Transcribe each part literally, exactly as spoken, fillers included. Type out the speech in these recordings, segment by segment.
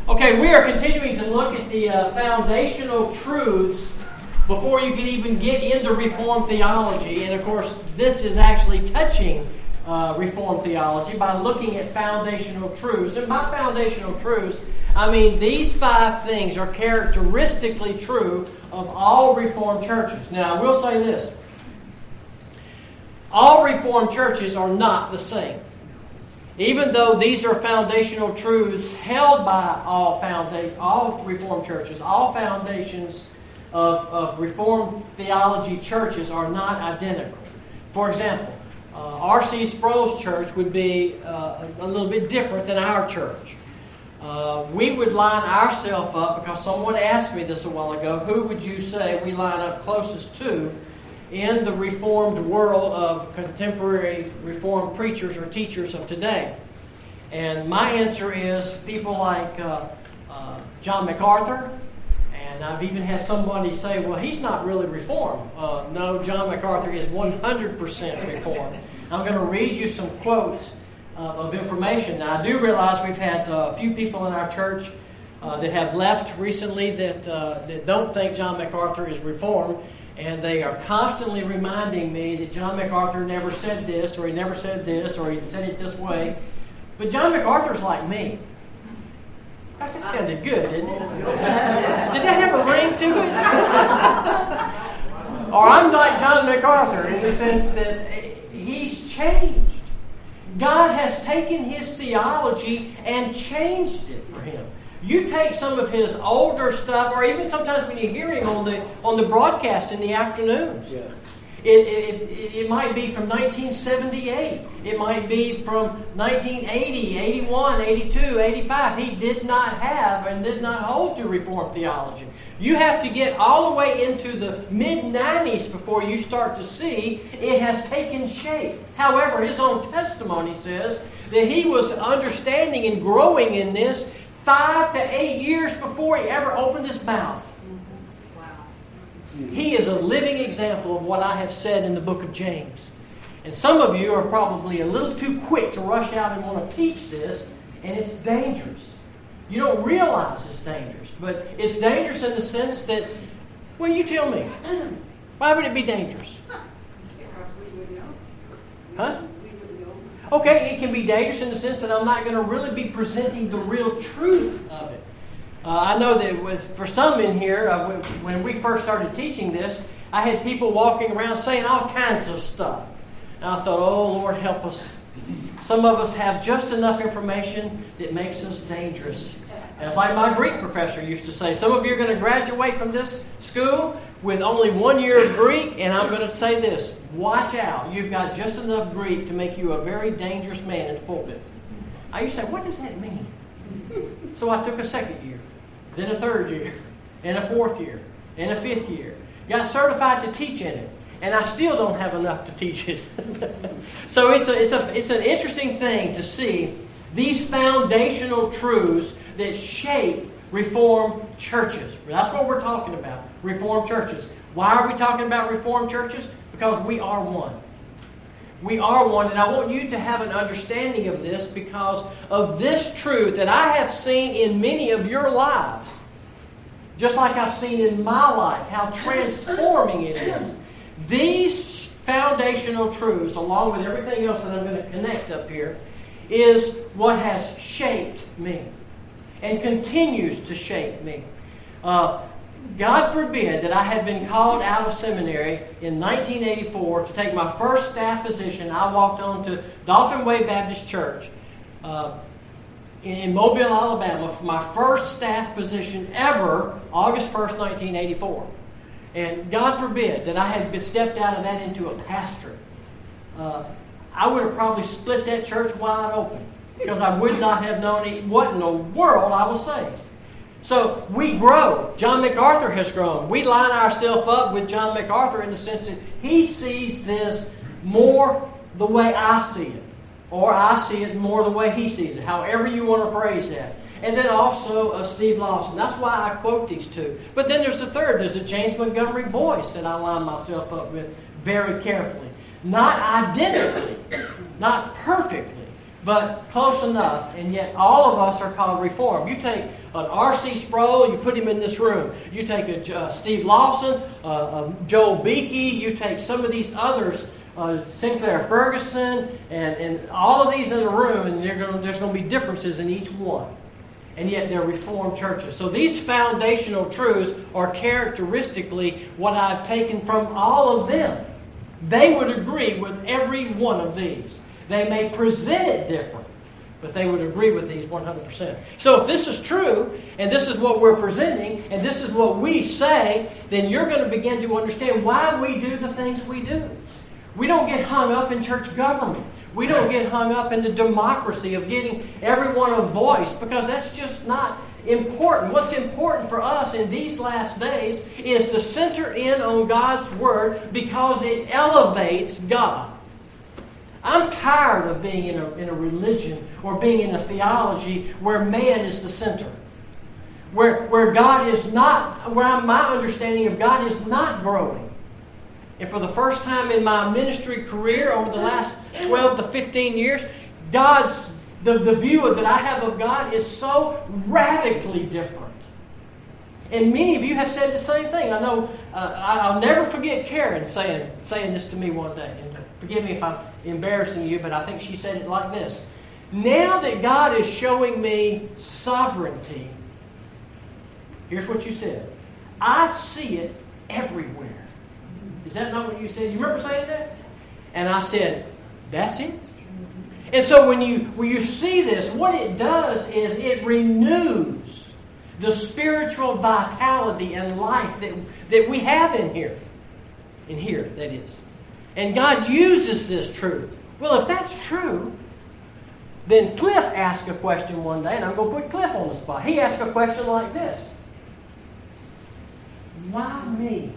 Okay, we are continuing to look at the uh, foundational truths before you can even get into Reformed theology. And of course, this is actually touching uh, Reformed theology by looking at foundational truths. And by foundational truths, I mean these five things are characteristically true of all Reformed churches. Now, I will say this. All Reformed churches are not the same. Even though these are foundational truths held by all founda- all Reformed churches, all foundations of, of Reformed theology churches are not identical. For example, uh, R C Sproul's church would be uh, a little bit different than our church. Uh, we would line ourselves up, because someone asked me this a while ago, who would you say we line up closest to in the Reformed world of contemporary Reformed preachers or teachers of today? And my answer is people like uh, uh, John MacArthur, and I've even had somebody say, well, he's not really Reformed. Uh, no, John MacArthur is one hundred percent Reformed. I'm going to read you some quotes uh, of information. Now, I do realize we've had uh, a few people in our church uh, that have left recently that, uh, that don't think John MacArthur is Reformed. And they are constantly reminding me that John MacArthur never said this, or he never said this, or he said it this way. But John MacArthur's like me. Gosh, that sounded good, didn't it? Did that have a ring to it? Or I'm like John MacArthur in the sense that he's changed. God has taken his theology and changed it for him. You take some of his older stuff, or even sometimes when you hear him on the on the broadcast in the afternoons. Yeah. It, it, it might be from nineteen seventy-eight. It might be from nineteen eighty, eighty-one, eighty-two, eighty-five. He did not have and did not hold to Reformed theology. You have to get all the way into the mid nineties before you start to see it has taken shape. However, his own testimony says that he was understanding and growing in this Five to eight years before he ever opened his mouth. Wow. He is a living example of what I have said in the book of James. And some of you are probably a little too quick to rush out and want to teach this, and it's dangerous. You don't realize it's dangerous, but it's dangerous in the sense that, well, you tell me, why would it be dangerous? Huh? Okay, it can be dangerous in the sense that I'm not going to really be presenting the real truth of it. Uh, I know that with, for some in here, uh, when, when we first started teaching this, I had people walking around saying all kinds of stuff. And I thought, oh, Lord, help us. Some of us have just enough information that makes us dangerous. And it's like my Greek professor used to say, some of you are going to graduate from this school with only one year of Greek, and I'm going to say this, watch out. You've got just enough Greek to make you a very dangerous man in the pulpit. I used to say, what does that mean? So I took a second year, then a third year, and a fourth year, and a fifth year. Got certified to teach in it, and I still don't have enough to teach it. So it's a, it's a, it's an interesting thing to see these foundational truths that shape Reformed churches. That's what we're talking about, Reformed churches. Why are we talking about Reformed churches? Because we are one. We are one, and I want you to have an understanding of this because of this truth that I have seen in many of your lives. Just like I've seen in my life, how transforming it is. These foundational truths, along with everything else that I'm going to connect up here, is what has shaped me and continues to shape me. Uh, God forbid that I had been called out of seminary in nineteen eighty-four to take my first staff position. I walked on to Dolphin Way Baptist Church uh, in Mobile, Alabama, for my first staff position ever, August first, nineteen eighty-four. And God forbid that I had stepped out of that into a pastorate. Uh, I would have probably split that church wide open because I would not have known what in the world I was saying. So we grow. John MacArthur has grown. We line ourselves up with John MacArthur in the sense that he sees this more the way I see it. Or I see it more the way he sees it. However you want to phrase that. And then also uh, Steve Lawson. That's why I quote these two. But then there's a third. There's a James Montgomery Boyce that I line myself up with very carefully. Not identically. Not perfectly. but close enough. And yet all of us are called Reformed. You take an R C Sproul, you put him in this room. You take a uh, Steve Lawson, uh, uh, Joel Beakey, you take some of these others, uh, Sinclair Ferguson, and, and all of these in the room, and gonna, there's going to be differences in each one. And yet they're Reformed churches. So these foundational truths are characteristically what I've taken from all of them. They would agree with every one of these. They may present it different, but they would agree with these one hundred percent. So if this is true, and this is what we're presenting, and this is what we say, then you're going to begin to understand why we do the things we do. We don't get hung up in church government. We don't get hung up in the democracy of getting everyone a voice, because that's just not important. What's important for us in these last days is to center in on God's Word, because it elevates God. I'm tired of being in a, in a religion or being in a theology where man is the center. Where, where God is not, where my understanding of God is not growing. And for the first time in my ministry career over the last twelve to fifteen years, God's the, the view that I have of God is so radically different. And many of you have said the same thing. I know uh, I'll never forget Karen saying saying this to me one day. And forgive me if I'm embarrassing you, but I think she said it like this. Now that God is showing me sovereignty, here's what you said. I see it everywhere. Is that not what you said? You remember saying that? And I said, that's it. And so when you when you see this, what it does is it renews the spiritual vitality and life that, that we have in here. In here, that is. And God uses this truth. Well, if that's true, then Cliff asked a question one day, and I'm going to put Cliff on the spot. He asked a question like this. Why me?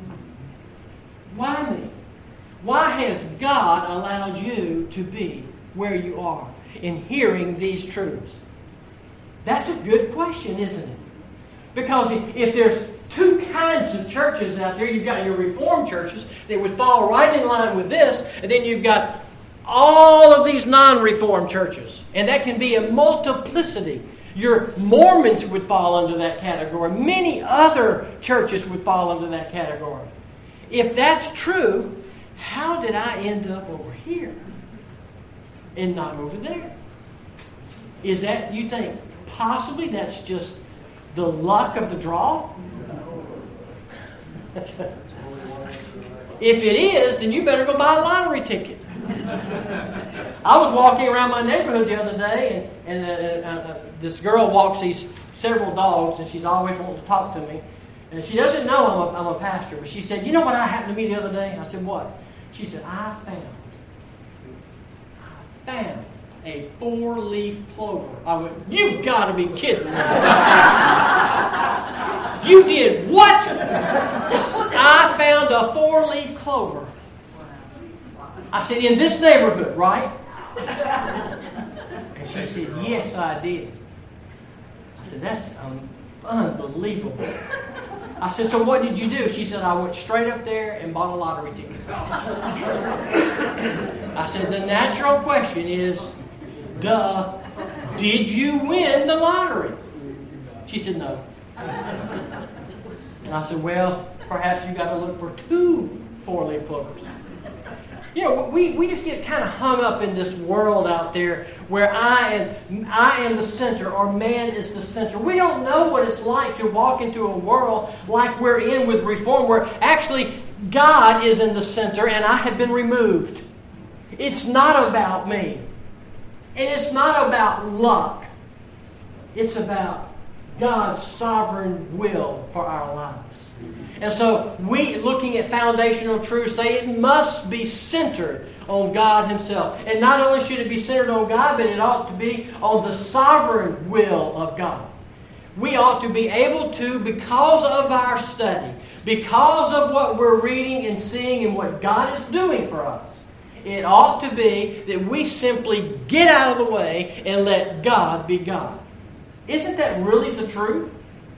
Why me? Why has God allowed you to be where you are in hearing these truths? That's a good question, isn't it? Because if there's two kinds of churches out there, you've got your Reformed churches that would fall right in line with this, and then you've got all of these non-Reformed churches. And that can be a multiplicity. Your Mormons would fall under that category. Many other churches would fall under that category. If that's true, how did I end up over here and not over there? Is that, you think, possibly that's just the luck of the draw? If it is, then you better go buy a lottery ticket. I was walking around my neighborhood the other day, and, and uh, uh, this girl walks these several dogs, and she's always wanting to talk to me. And she doesn't know I'm a, I'm a pastor, but she said, you know what I happened to me the other day? I said, what? She said, I found, I found a four-leaf clover. I went, you got to be kidding me. You did what? I found a four-leaf clover. I said, in this neighborhood, right? And she said, yes, I did. I said, that's um, unbelievable. I said, so what did you do? She said, I went straight up there and bought a lottery ticket. I said, the natural question is, duh, did you win the lottery? She said, no. And I said, well, perhaps you got to look for two four-leaf clovers. You know, we, we just get kind of hung up in this world out there where I am I am the center or man is the center. We don't know what it's like to walk into a world like we're in with Reform, where actually God is in the center and I have been removed. It's not about me. And it's not about luck. It's about God's sovereign will for our lives. And so we, looking at foundational truths, say it must be centered on God Himself. And not only should it be centered on God, but it ought to be on the sovereign will of God. We ought to be able to, because of our study, because of what we're reading and seeing and what God is doing for us, it ought to be that we simply get out of the way and let God be God. Isn't that really the truth?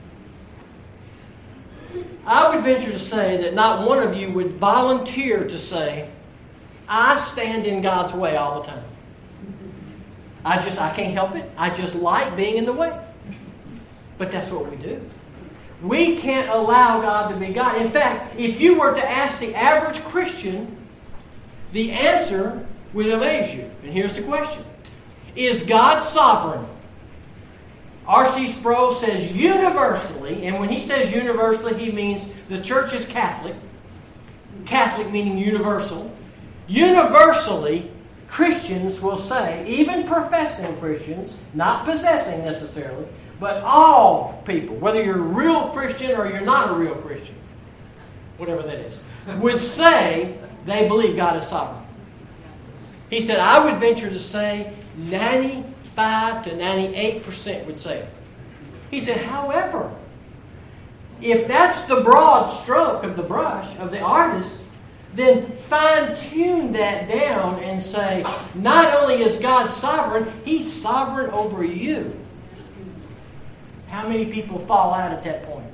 I would venture to say that not one of you would volunteer to say, I stand in God's way all the time. I just, I can't help it. I just like being in the way. But that's what we do. We can't allow God to be God. In fact, if you were to ask the average Christian, the answer would amaze you. And here's the question. Is God sovereign? R C Sproul says universally, and when he says universally, he means the church is Catholic. Catholic meaning universal. Universally, Christians will say, even professing Christians, not possessing necessarily, but all people, whether you're a real Christian or you're not a real Christian, whatever that is, would say they believe God is sovereign. He said, I would venture to say ninety-five to ninety-eight percent would say it. He said, however, if that's the broad stroke of the brush of the artist, then fine-tune that down and say, not only is God sovereign, He's sovereign over you. How many people fall out at that point?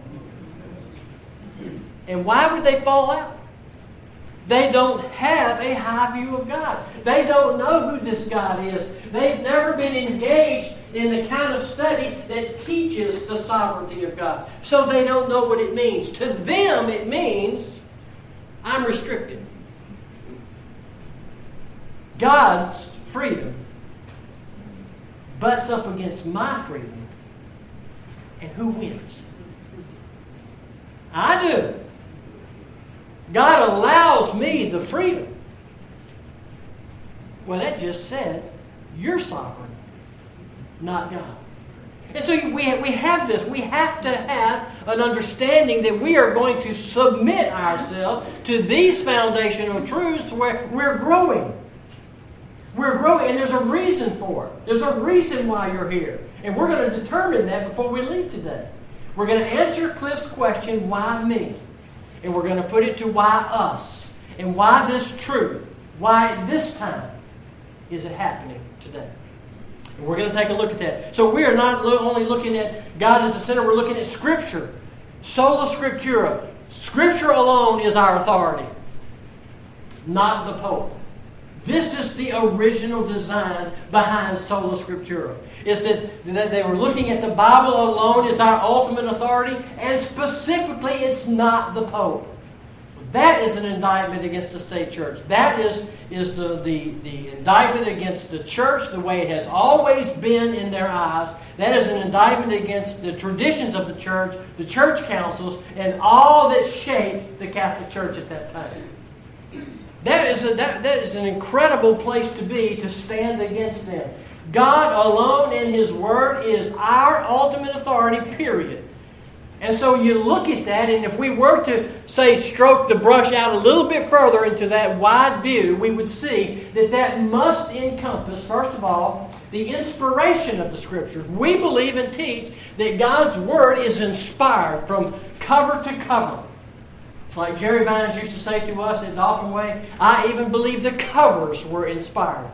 And why would they fall out? They don't have a high view of God. They don't know who this God is. They've never been engaged in the kind of study that teaches the sovereignty of God. So they don't know what it means. To them, it means I'm restricted. God's freedom butts up against my freedom. And who wins? I do. God allows me the freedom. Well, that just said, you're sovereign, not God. And so we, we have this. We have to have an understanding that we are going to submit ourselves to these foundational truths where we're growing. We're growing, and there's a reason for it. There's a reason why you're here. And we're going to determine that before we leave today. We're going to answer Cliff's question, why me? And we're going to put it to why us? And why this truth? Why this time is it happening today? And we're going to take a look at that. So we are not only looking at God as the center, we're looking at Scripture. Sola Scriptura. Scripture alone is our authority, not the Pope. This is the original design behind Sola Scriptura. Is that, that they were looking at the Bible alone as our ultimate authority, and specifically it's not the Pope. That is an indictment against the state church. That is, is the, the, the indictment against the church the way it has always been in their eyes. That is an indictment against the traditions of the church, the church councils, and all that shaped the Catholic Church at that time. That is, a, that, that is an incredible place to be, to stand against them. God alone in His Word is our ultimate authority, period. And so you look at that, and if we were to, say, stroke the brush out a little bit further into that wide view, we would see that that must encompass, first of all, the inspiration of the Scriptures. We believe and teach that God's Word is inspired from cover to cover. It's like Jerry Vines used to say to us in an often way, I even believe the covers were inspired.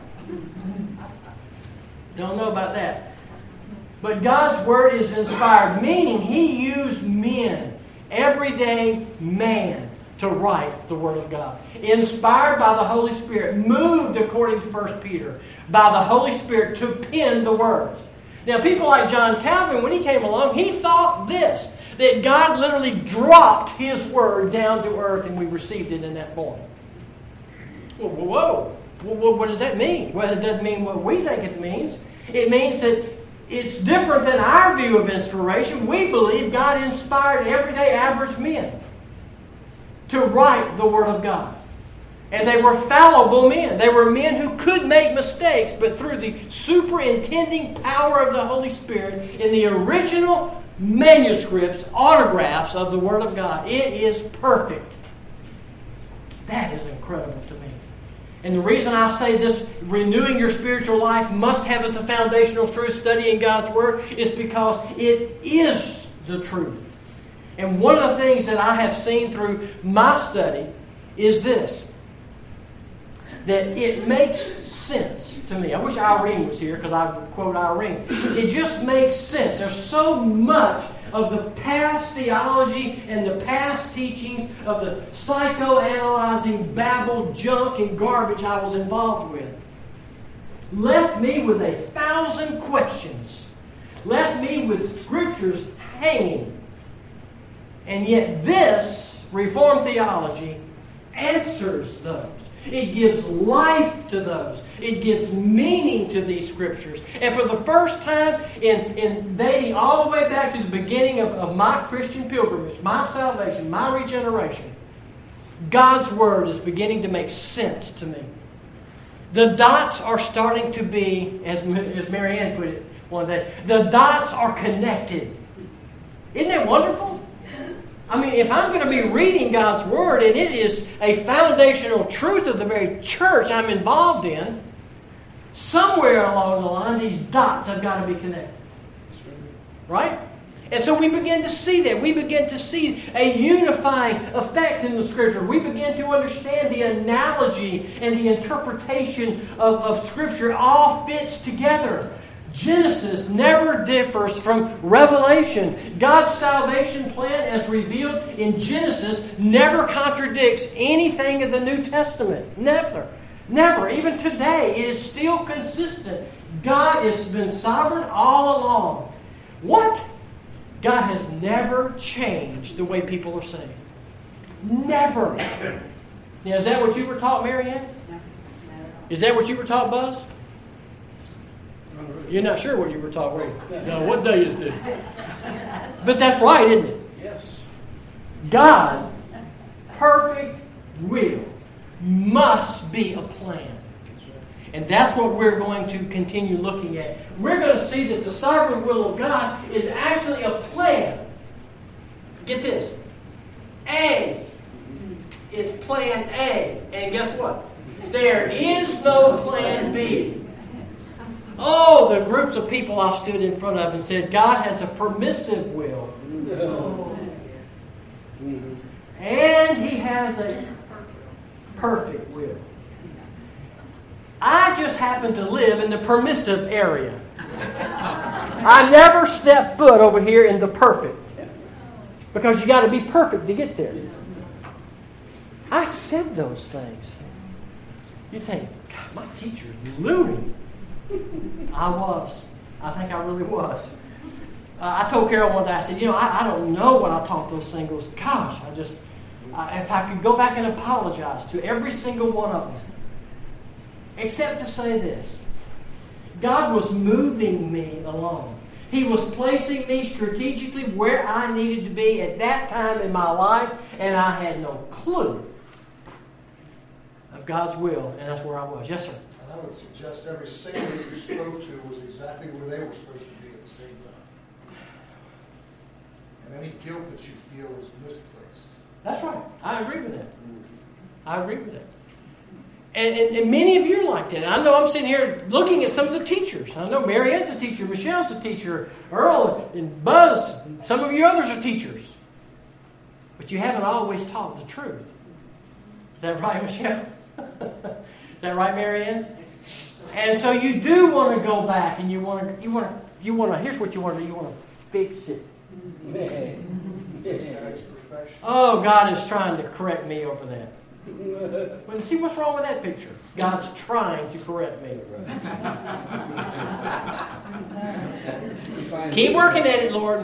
Don't know about that. But God's Word is inspired, meaning He used men, everyday man, to write the Word of God. Inspired by the Holy Spirit, moved according to First Peter, by the Holy Spirit to pen the words. Now, people like John Calvin, when he came along, he thought this, that God literally dropped His Word down to earth and we received it in that form. Whoa, whoa, whoa. What does that mean? Well, it doesn't mean what we think it means. It means that it's different than our view of inspiration. We believe God inspired everyday average men to write the Word of God. And they were fallible men. They were men who could make mistakes, but through the superintending power of the Holy Spirit in the original manuscripts, autographs of the Word of God, it is perfect. That is incredible to me. And the reason I say this, renewing your spiritual life must have as the foundational truth, studying God's Word, is because it is the truth. And one of the things that I have seen through my study is this, that it makes sense to me. I wish Irene was here because I would quote Irene. It just makes sense. There's so much of the past theology and the past teachings of the psychoanalyzing babble, junk, and garbage I was involved with left me with a foundation thousand questions, left me with scriptures hanging. And yet this Reformed theology answers those. It gives life to those. It gives meaning to these scriptures. And for the first time in, in dating all the way back to the beginning of, of my Christian pilgrimage, my salvation, my regeneration, God's Word is beginning to make sense to me. The dots are starting to be, as, as Mary Ann put it one day, the dots are connected. Isn't that wonderful? I mean, if I'm going to be reading God's Word and it is a foundational truth of the very church I'm involved in, somewhere along the line, these dots have got to be connected. Right? And so we begin to see that. We begin to see a unifying effect in the Scripture. We begin to understand the analogy and the interpretation of, of Scripture all fits together. Genesis never differs from Revelation. God's salvation plan as revealed in Genesis never contradicts anything in the New Testament. Never. Never. Even today, it is still consistent. God has been sovereign all along. What? God has never changed the way people are saved. Never. Now, is that what you were taught, Mary Ann? Is that what you were taught, Buzz? You're not sure what you were taught, were you? No, what day is this? But that's right, isn't it? Yes. God, perfect will, must be a plan. And that's what we're going to continue looking at. We're going to see that the sovereign will of God is actually a plan. Get this. A. It's plan A. And guess what? There is no plan B. Oh, the groups of people I stood in front of and said, God has a permissive will. And He has a perfect will. I just happen to live in the permissive area. I never step foot over here in the perfect. Because you got to be perfect to get there. I said those things. You think, God, my teacher's loony. I was. I think I really was. Uh, I told Carol one day, I said, you know, I, I don't know what I taught those singles. Gosh, I just, I, if I could go back and apologize to every single one of them. Except to say this. God was moving me along. He was placing me strategically where I needed to be at that time in my life, and I had no clue of God's will, and that's where I was. Yes, sir. I would suggest every single that you spoke to was exactly where they were supposed to be at the same time. And any guilt that you feel is misplaced. That's right. I agree with that. I agree with that. And, and, and many of you are like that. I know I'm sitting here looking at some of the teachers. I know Mary Ann's a teacher, Michelle's a teacher, Earl and Buzz, some of you others are teachers. But you haven't always taught the truth. Is that right, Michelle? Is that right, Mary Ann? And so you do want to go back and you want to, you want to, you want to, here's what you want to do, you want to fix it. Oh, God is trying to correct me over that. Well, see what's wrong with that picture? God's trying to correct me. Keep working at it, Lord.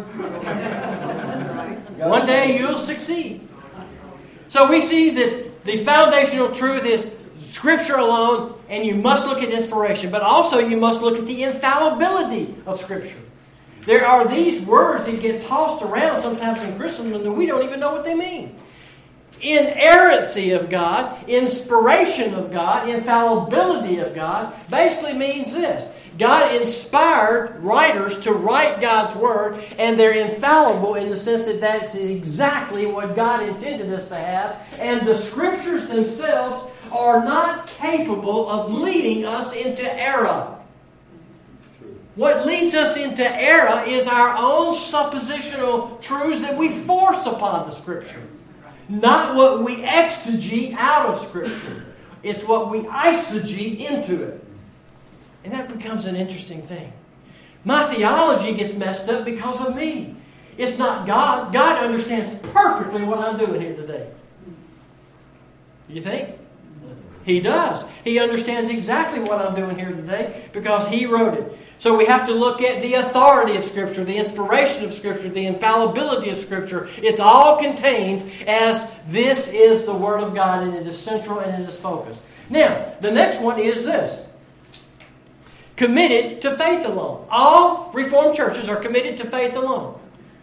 One day you'll succeed. So we see that the foundational truth is Scripture alone, and you must look at inspiration, but also you must look at the infallibility of Scripture. There are these words that get tossed around sometimes in Christendom and we don't even know what they mean. Inerrancy of God, inspiration of God, infallibility of God basically means this. God inspired writers to write God's Word, and they're infallible in the sense that that's exactly what God intended us to have. And the Scriptures themselves are not capable of leading us into error. What leads us into error is our own suppositional truths that we force upon the Scripture. Not what we exegete out of Scripture. It's what we eisegete into it. And that becomes an interesting thing. My theology gets messed up because of me. It's not God. God understands perfectly what I'm doing here today. You think? He does. He understands exactly what I'm doing here today because He wrote it. So we have to look at the authority of Scripture, the inspiration of Scripture, the infallibility of Scripture. It's all contained as this is the Word of God, and it is central and it is focused. Now, the next one is this. Committed to faith alone. All Reformed churches are committed to faith alone.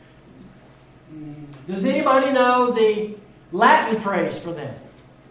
Does anybody know the Latin phrase for that?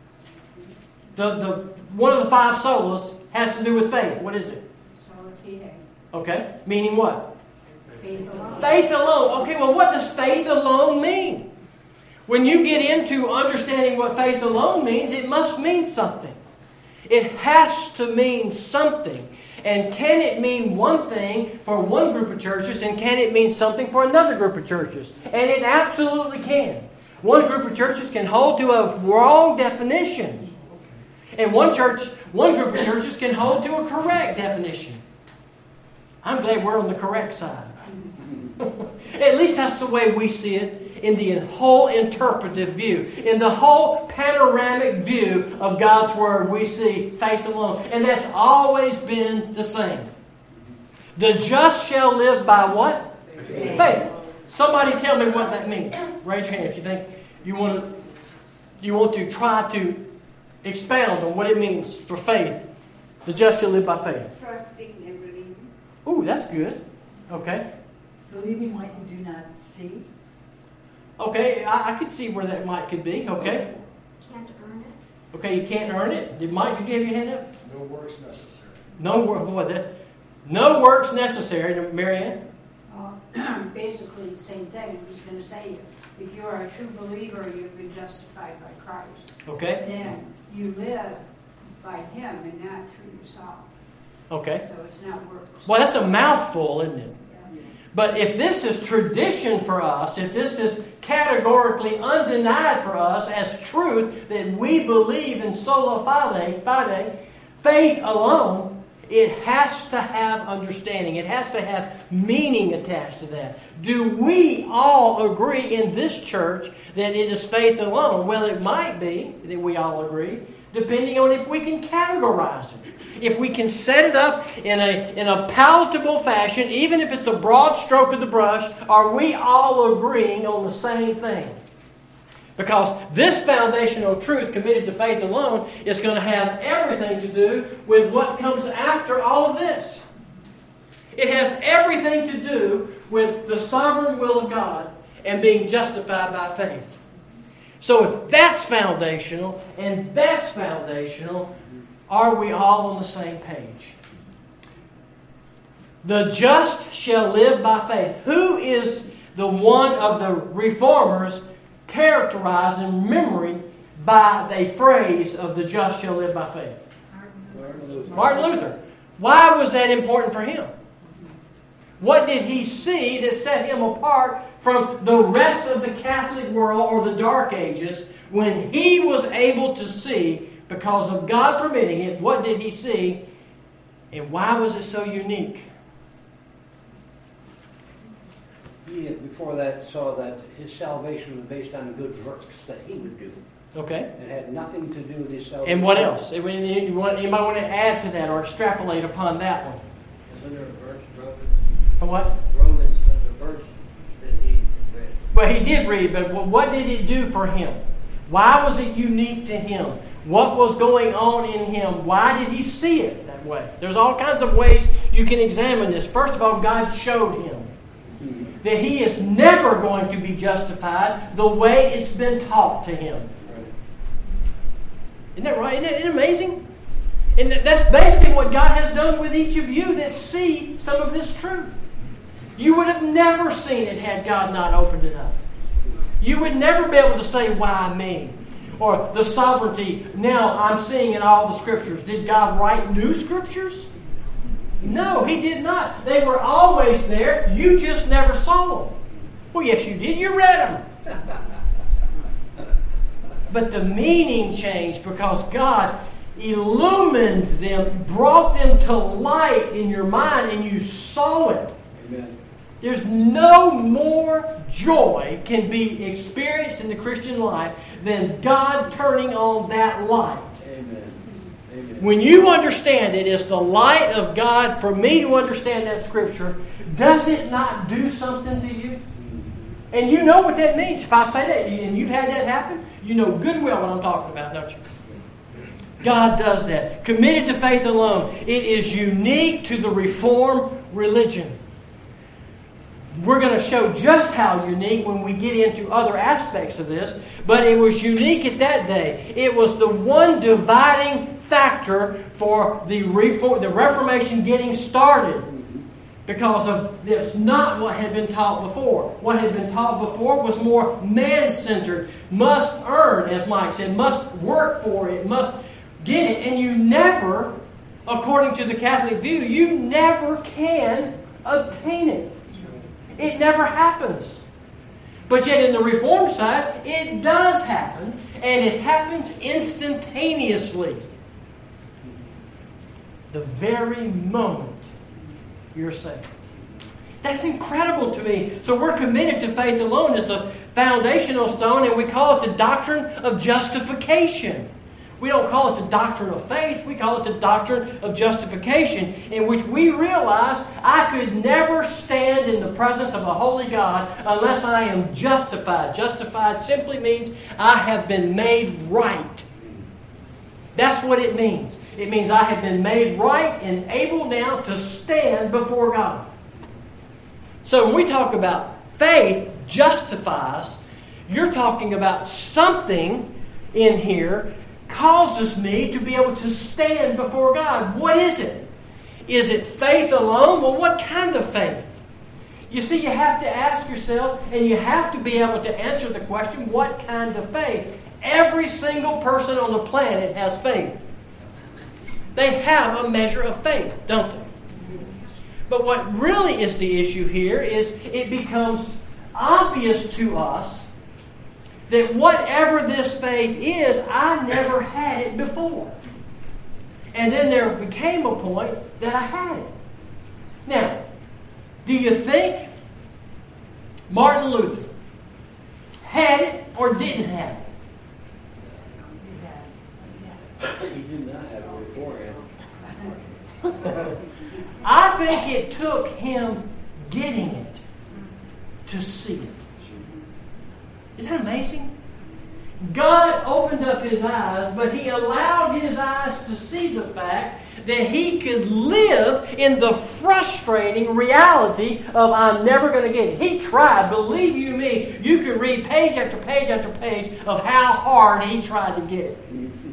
The, the, one of the five solas has to do with faith. What is it? Sola fide. Okay. Meaning what? Faith alone. Faith alone. Okay, well, what does faith alone mean? When you get into understanding what faith alone means, it must mean something. It has to mean something. And can it mean one thing for one group of churches, and can it mean something for another group of churches? And it absolutely can. One group of churches can hold to a wrong definition. And one church, one group of churches can hold to a correct definition. I'm glad we're on the correct side. At least that's the way we see it in the whole interpretive view. In the whole panoramic view of God's Word, we see faith alone. And that's always been the same. The just shall live by what? Faith. Faith. Somebody tell me what that means. Raise your hand if you think you want to, you want to try to expound on what it means for faith. The just shall live by faith. Trusting and believing. Ooh, that's good. Okay. Believing what you do not see. Okay, I, I could see where that might could be. Okay. Can't earn it. Okay, you can't earn it. Did Mike, did you have your hand up? No works necessary. No work, boy, that, no works necessary. Marianne? Uh, basically the same thing. I was going to say, if you are a true believer, you've been justified by Christ. Okay. Then you live by Him and not through yourself. Okay. So it's not works. Well, that's a mouthful, isn't it? Yeah. But if this is tradition for us, if this is categorically undenied for us as truth that we believe in sola fide, fide, faith alone, it has to have understanding. It has to have meaning attached to that. Do we all agree in this church that it is faith alone? Well, it might be that we all agree, depending on if we can categorize it. If we can set it up in a, in a palatable fashion, even if it's a broad stroke of the brush, are we all agreeing on the same thing? Because this foundational truth, committed to faith alone, is going to have everything to do with what comes after all of this. It has everything to do with the sovereign will of God and being justified by faith. So if that's foundational and that's foundational, are we all on the same page? The just shall live by faith. Who is the one of the reformers characterized in memory by the phrase of the just shall live by faith? Martin Luther. Martin Luther. Why was that important for him? What did he see that set him apart from the rest of the Catholic world or the Dark Ages when he was able to see, because of God permitting it, what did he see and why was it so unique? He had before that saw that his salvation was based on good works that he would do. Okay. It had nothing to do with his salvation. And what else? Anybody want to add to that or extrapolate upon that one? Isn't there a verse, Romans? What? Romans, there's a verse that he read. Well, he did read, but what did it do for him? Why was it unique to him? What was going on in him? Why did he see it that way? There's all kinds of ways you can examine this. First of all, God showed him that he is never going to be justified the way it's been taught to him. Isn't that right? Isn't it amazing? And that's basically what God has done with each of you that see some of this truth. You would have never seen it had God not opened it up. You would never be able to say, why me? Or the sovereignty, now I'm seeing in all the scriptures. Did God write new scriptures? No, He did not. They were always there. You just never saw them. Well, yes, you did. You read them. But the meaning changed because God illumined them, brought them to light in your mind, and you saw it. Amen. There's no more joy can be experienced in the Christian life than God turning on that light. Amen. When you understand it is the light of God for me to understand that Scripture, does it not do something to you? And you know what that means. If I say that and you've had that happen, you know good well what I'm talking about, don't you? God does that. Committed to faith alone. It is unique to the Reformed religion. We're going to show just how unique when we get into other aspects of this, but it was unique at that day. It was the one dividing factor for the Reform, the Reformation getting started, because of this, not what had been taught before. What had been taught before was more man-centered, must earn, as Mike said, must work for it, must get it, and you never, according to the Catholic view, you never can obtain it. It never happens. But yet in the Reformed side, it does happen, and it happens instantaneously. The very moment you're saved. That's incredible to me. So we're committed to faith alone as the foundational stone, and we call it the doctrine of justification. We don't call it the doctrine of faith. We call it the doctrine of justification, in which we realize I could never stand in the presence of a holy God unless I am justified. Justified simply means I have been made right. That's what it means. It means I have been made right and able now to stand before God. So when we talk about faith justifies, you're talking about something in here causes me to be able to stand before God. What is it? Is it faith alone? Well, what kind of faith? You see, you have to ask yourself, and you have to be able to answer the question, what kind of faith? Every single person on the planet has faith. They have a measure of faith, don't they? But what really is the issue here is it becomes obvious to us that whatever this faith is, I never had it before. And then there became a point that I had it. Now, do you think Martin Luther had it or didn't have it? He did not have it beforehand. I think it took him getting it to see it. Isn't that amazing? God opened up his eyes, but he allowed his eyes to see the fact that he could live in the frustrating reality of I'm never going to get it. He tried. Believe you me, you could read page after page after page of how hard he tried to get it.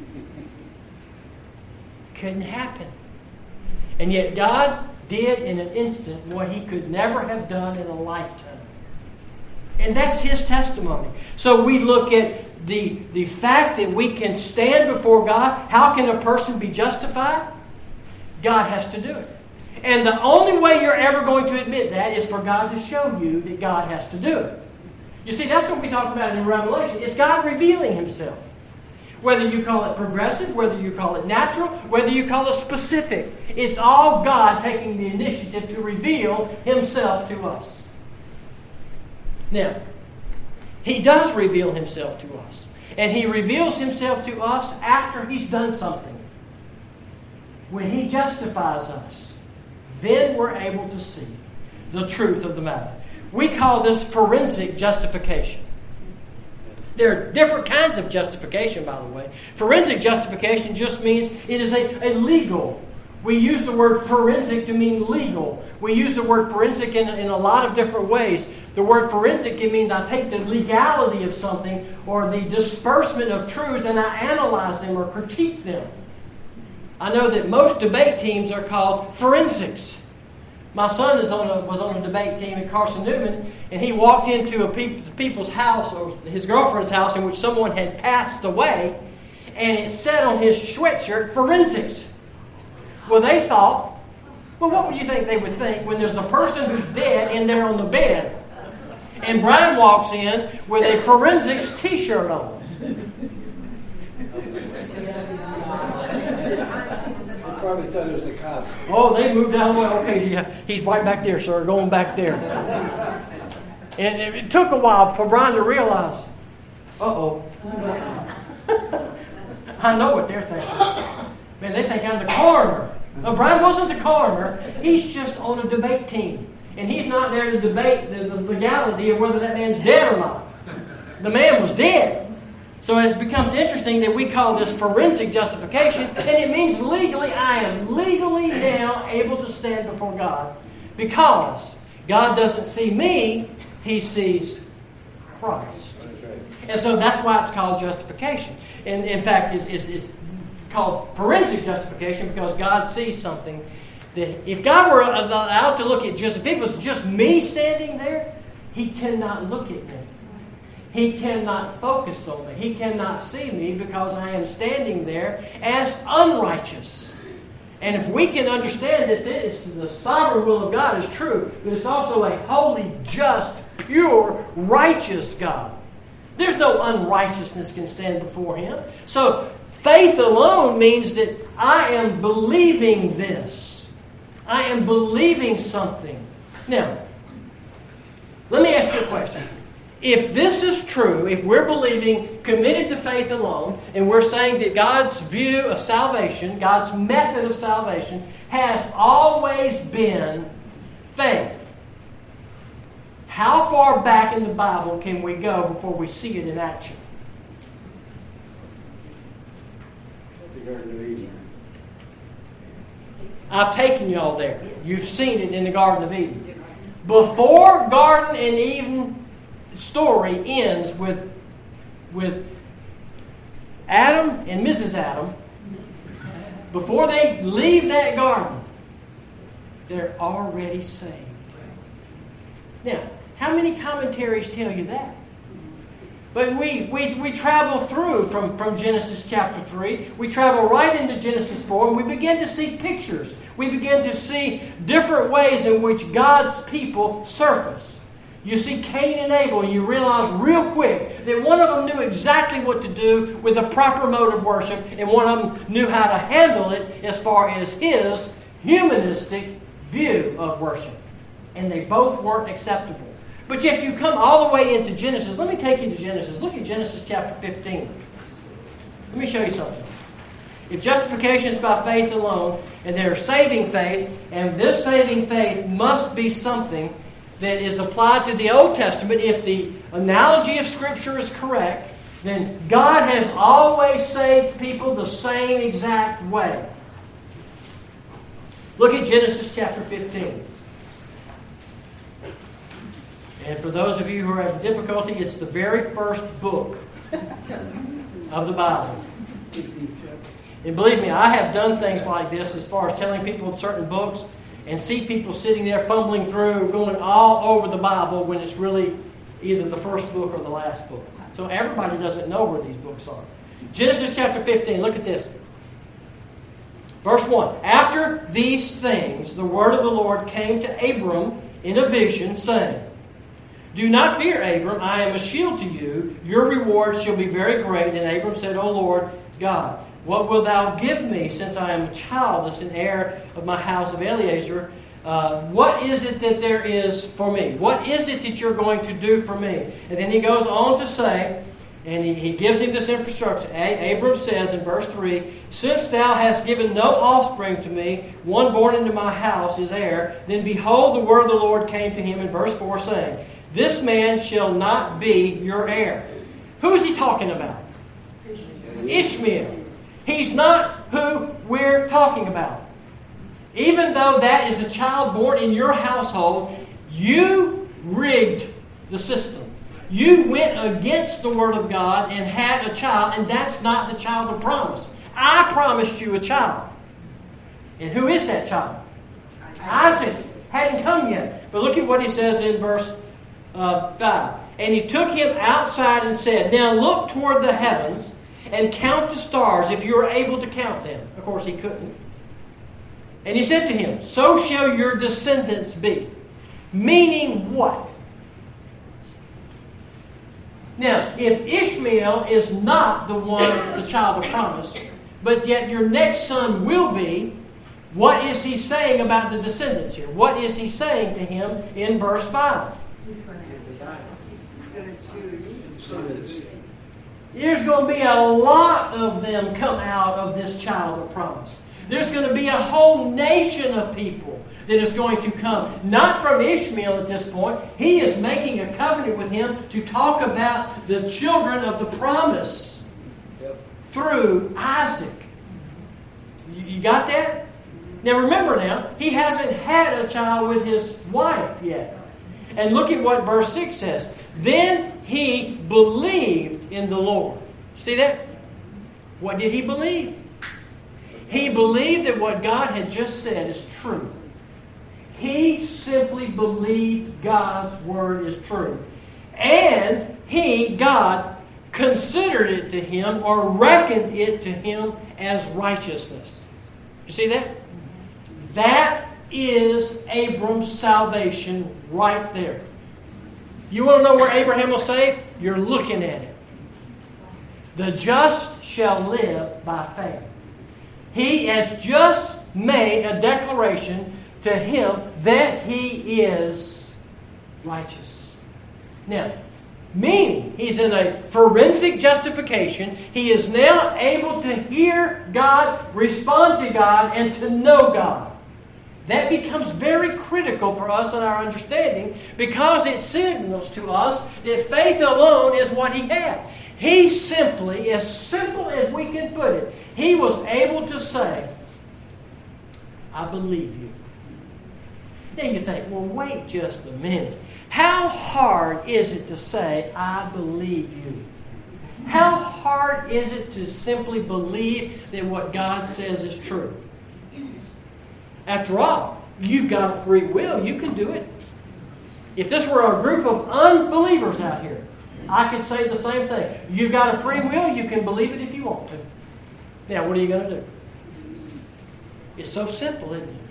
Couldn't happen. And yet God did in an instant what he could never have done in a lifetime. And that's his testimony. So we look at the, the fact that we can stand before God. How can a person be justified? God has to do it. And the only way you're ever going to admit that is for God to show you that God has to do it. You see, that's what we talk about in Revelation. It's God revealing himself. Whether you call it progressive, whether you call it natural, whether you call it specific. It's all God taking the initiative to reveal himself to us. Now, he does reveal himself to us. And he reveals himself to us after he's done something. When he justifies us, then we're able to see the truth of the matter. We call this forensic justification. There are different kinds of justification, by the way. Forensic justification just means it is a, a legal. We use the word forensic to mean legal. We use the word forensic in, in a lot of different ways. The word forensic, it means I take the legality of something or the disbursement of truths and I analyze them or critique them. I know that most debate teams are called forensics. My son is on a, was on a debate team at Carson Newman, and he walked into a pe- people's house, or his girlfriend's house, in which someone had passed away, and it said on his sweatshirt, forensics. Well, they thought, well, what would you think they would think when there's a person who's dead in there on the bed? And Brian walks in with a forensics t-shirt on. I probably thought it was a cop. Oh, they moved out of the way. Okay, yeah, he's right back there, sir. Going back there. And it took a while for Brian to realize, uh-oh. I know what they're thinking. Man, they think I'm the coroner. No, Brian wasn't the coroner. He's just on a debate team. And he's not there to debate the, the legality of whether that man's dead or not. The man was dead. So it becomes interesting that we call this forensic justification, and it means legally, I am legally now able to stand before God because God doesn't see me, He sees Christ. And so that's why it's called justification. And in fact, it's, it's, it's called forensic justification because God sees something that if God were allowed to look at just, if it was just me standing there, He cannot look at me. He cannot focus on me. He cannot see me because I am standing there as unrighteous. And if we can understand that this, the sovereign will of God is true, but it's also a holy, just, pure, righteous God. There's no unrighteousness can stand before Him. So faith alone means that I am believing this. I am believing something. Now, let me ask you a question. If this is true, if we're believing committed to faith alone, and we're saying that God's view of salvation, God's method of salvation, has always been faith, how far back in the Bible can we go before we see it in action? The Garden of Eden. I've taken y'all there. You've seen it in the Garden of Eden. Before Garden and Eden story ends with, with Adam and Missus Adam, before they leave that garden, they're already saved. Now, how many commentaries tell you that? But we, we, we travel through from, from Genesis chapter three. We travel right into Genesis four, and we begin to see pictures. We begin to see different ways in which God's people surface. You see Cain and Abel, and you realize real quick that one of them knew exactly what to do with the proper mode of worship, and one of them knew how to handle it as far as his humanistic view of worship. And they both weren't acceptable. But yet you come all the way into Genesis. Let me take you to Genesis. Look at Genesis chapter fifteen. Let me show you something. If justification is by faith alone, and there's saving faith, and this saving faith must be something that is applied to the Old Testament, if the analogy of Scripture is correct, then God has always saved people the same exact way. Look at Genesis chapter fifteen. And for those of you who are having difficulty, it's the very first book of the Bible. And believe me, I have done things like this as far as telling people certain books and see people sitting there fumbling through, going all over the Bible when it's really either the first book or the last book. So everybody doesn't know where these books are. Genesis chapter fifteen, look at this. Verse one. After these things, the word of the Lord came to Abram in a vision, saying, Do not fear, Abram, I am a shield to you. Your reward shall be very great. And Abram said, O Lord God, what wilt thou give me, since I am childless and heir of my house of Eliezer? Uh, what is it that there is for me? What is it that you're going to do for me? And then he goes on to say, and he, he gives him this instruction. A- Abram says in verse three, Since thou hast given no offspring to me, one born into my house is heir. Then behold, the word of the Lord came to him in verse four, saying, This man shall not be your heir. Who is he talking about? Ishmael. Ishmael. He's not who we're talking about. Even though that is a child born in your household, you rigged the system. You went against the Word of God and had a child, and that's not the child of promise. I promised you a child. And who is that child? Isaac. Hadn't come yet. But look at what he says in verse uh, five. And he took him outside and said, Now look toward the heavens and count the stars, if you are able to count them. Of course, he couldn't. And he said to him, So shall your descendants be. Meaning what? Now, if Ishmael is not the one, the child of promise, but yet your next son will be, what is he saying about the descendants here? What is he saying to him in verse five? He's going to have a child. Descendants. There's going to be a lot of them come out of this child of promise. There's going to be a whole nation of people that is going to come. Not from Ishmael at this point. He is making a covenant with him to talk about the children of the promise Yep. through Isaac. You, you got that? Now remember now, he hasn't had a child with his wife yet. And look at what verse six says. Then he believed in the Lord. See that? What did he believe? He believed that what God had just said is true. He simply believed God's word is true. And he, God, considered it to him or reckoned it to him as righteousness. You see that? That is Abram's salvation right there. You want to know where Abraham was saved? You're looking at it. The just shall live by faith. He has just made a declaration to him that he is righteous. Now, meaning he's in a forensic justification. He is now able to hear God, respond to God, and to know God. That becomes very critical for us in our understanding because it signals to us that faith alone is what he had. He simply, as simple as we can put it, he was able to say, I believe you. Then you think, well, wait just a minute. How hard is it to say, I believe you? How hard is it to simply believe that what God says is true? After all, you've got a free will. You can do it. If this were a group of unbelievers out here, I could say the same thing. You've got a free will. You can believe it if you want to. Now, what are you going to do? It's so simple, isn't it?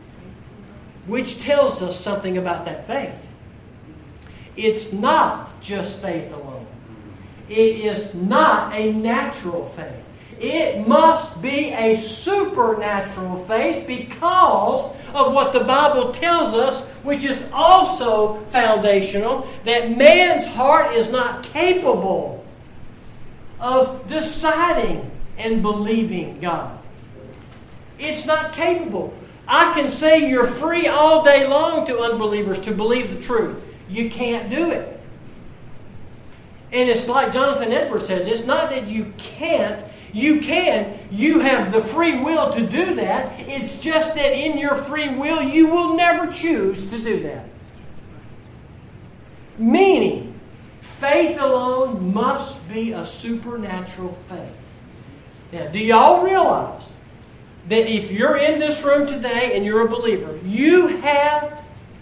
Which tells us something about that faith. It's not just faith alone. It is not a natural faith. It must be a supernatural faith because of what the Bible tells us, which is also foundational, that man's heart is not capable of deciding and believing God. It's not capable. I can say you're free all day long to unbelievers to believe the truth. You can't do it. And it's like Jonathan Edwards says, it's not that you can't. You can. You have the free will to do that. It's just that in your free will, you will never choose to do that. Meaning, faith alone must be a supernatural faith. Now, do y'all realize that if you're in this room today and you're a believer, you have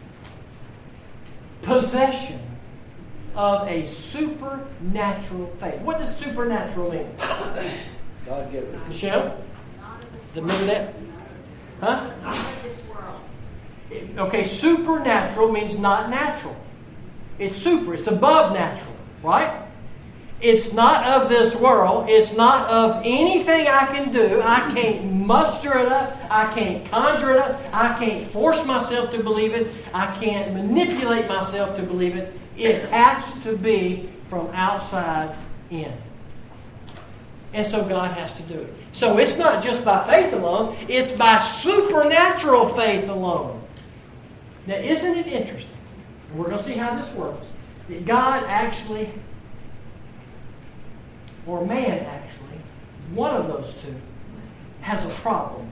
possession of a supernatural faith? What does supernatural mean? God give it. Michelle? Remember that? Huh? Not of this world. Okay, supernatural means not natural. It's super. It's above natural, right? It's not of this world. It's not of anything I can do. I can't muster it up. I can't conjure it up. I can't force myself to believe it. I can't manipulate myself to believe it. It has to be from outside in. And so God has to do it. So it's not just by faith alone. It's by supernatural faith alone. Now, isn't it interesting? And we're going to see how this works. That God actually, or man actually, one of those two, has a problem.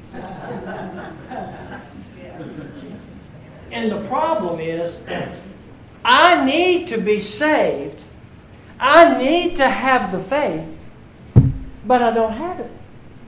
And the problem is, I need to be saved. I need to have the faith, but I don't have it.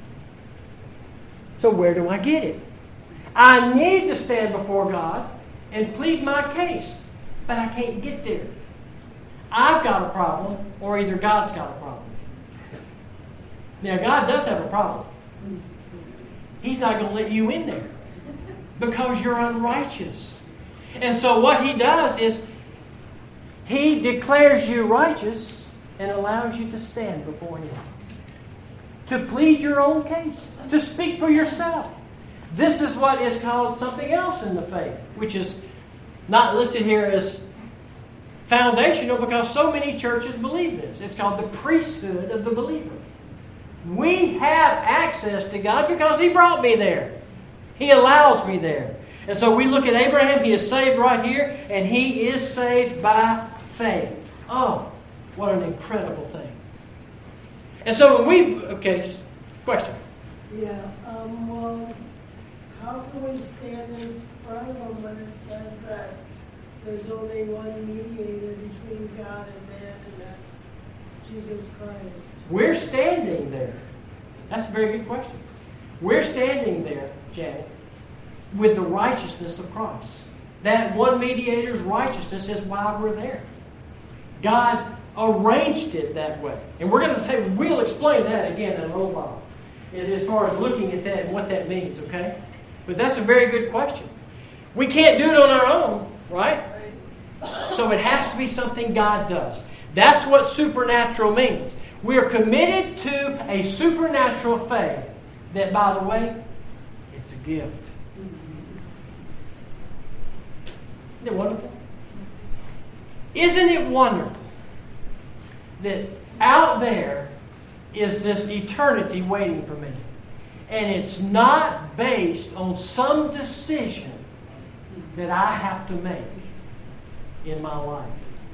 So where do I get it? I need to stand before God and plead my case, but I can't get there. I've got a problem, or either God's got a problem. Now, God does have a problem. He's not going to let you in there because you're unrighteous. And so what He does is He declares you righteous and allows you to stand before Him. To plead your own case. To speak for yourself. This is what is called something else in the faith, which is not listed here as foundational because so many churches believe this. It's called the priesthood of the believer. We have access to God because He brought me there. He allows me there. And so we look at Abraham, he is saved right here, and he is saved by faith. Oh, what an incredible thing. And so when we, okay, question. Yeah, um, well, how can we stand in front of Him when it says that there's only one mediator between God and man, and that's Jesus Christ? We're standing there. That's a very good question. We're standing there, Janet, with the righteousness of Christ. That one mediator's righteousness is why we're there. God arranged it that way. And we're going to take, we'll explain that again in a little while, as far as looking at that and what that means, okay? But that's a very good question. We can't do it on our own, right? So it has to be something God does. That's what supernatural means. We're committed to a supernatural faith that, by the way, it's a gift. Isn't it wonderful? Isn't it wonderful that out there is this eternity waiting for me? And it's not based on some decision that I have to make in my life.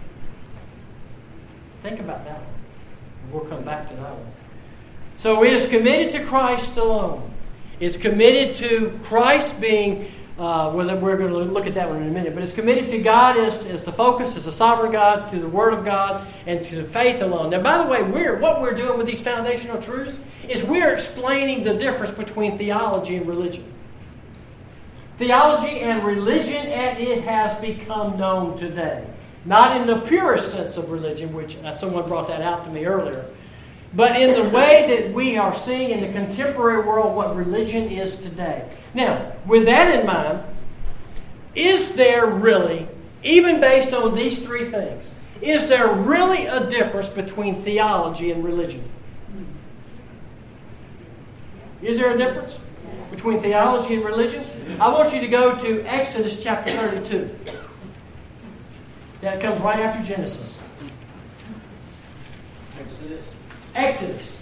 Think about that one. We'll come back to that one. So it is committed to Christ alone. It's committed to Christ being, uh, well, we're going to look at that one in a minute, but it's committed to God as, as the focus, as the sovereign God, to the Word of God, and to faith alone. Now, by the way, we're what we're doing with these foundational truths is we're explaining the difference between theology and religion. Theology and religion, and it has become known today. Not in the purest sense of religion, which uh, someone brought that out to me earlier, but in the way that we are seeing in the contemporary world what religion is today. Now, with that in mind, is there really, even based on these three things, is there really a difference between theology and religion? Is there a difference between theology and religion? I want you to go to Exodus chapter thirty-two. That comes right after Genesis. Exodus. Exodus.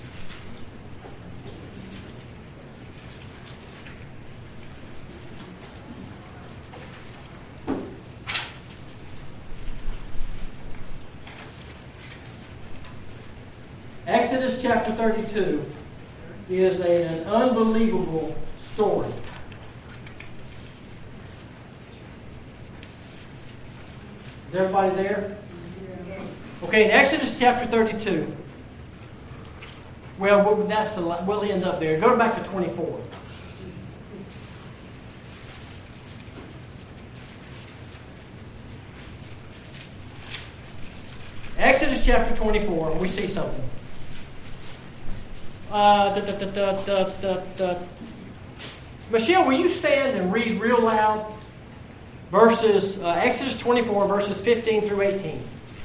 Exodus chapter thirty-two is a, an unbelievable story. Is everybody there? Okay, in Exodus chapter thirty-two. Well, that's the well, he ends up there. Go back to twenty-four. Exodus chapter twenty-four. We see something. Uh, da, da, da, da, da, da. Michelle, will you stand and read real loud? Verses uh, Exodus twenty-four, verses fifteen through eighteen.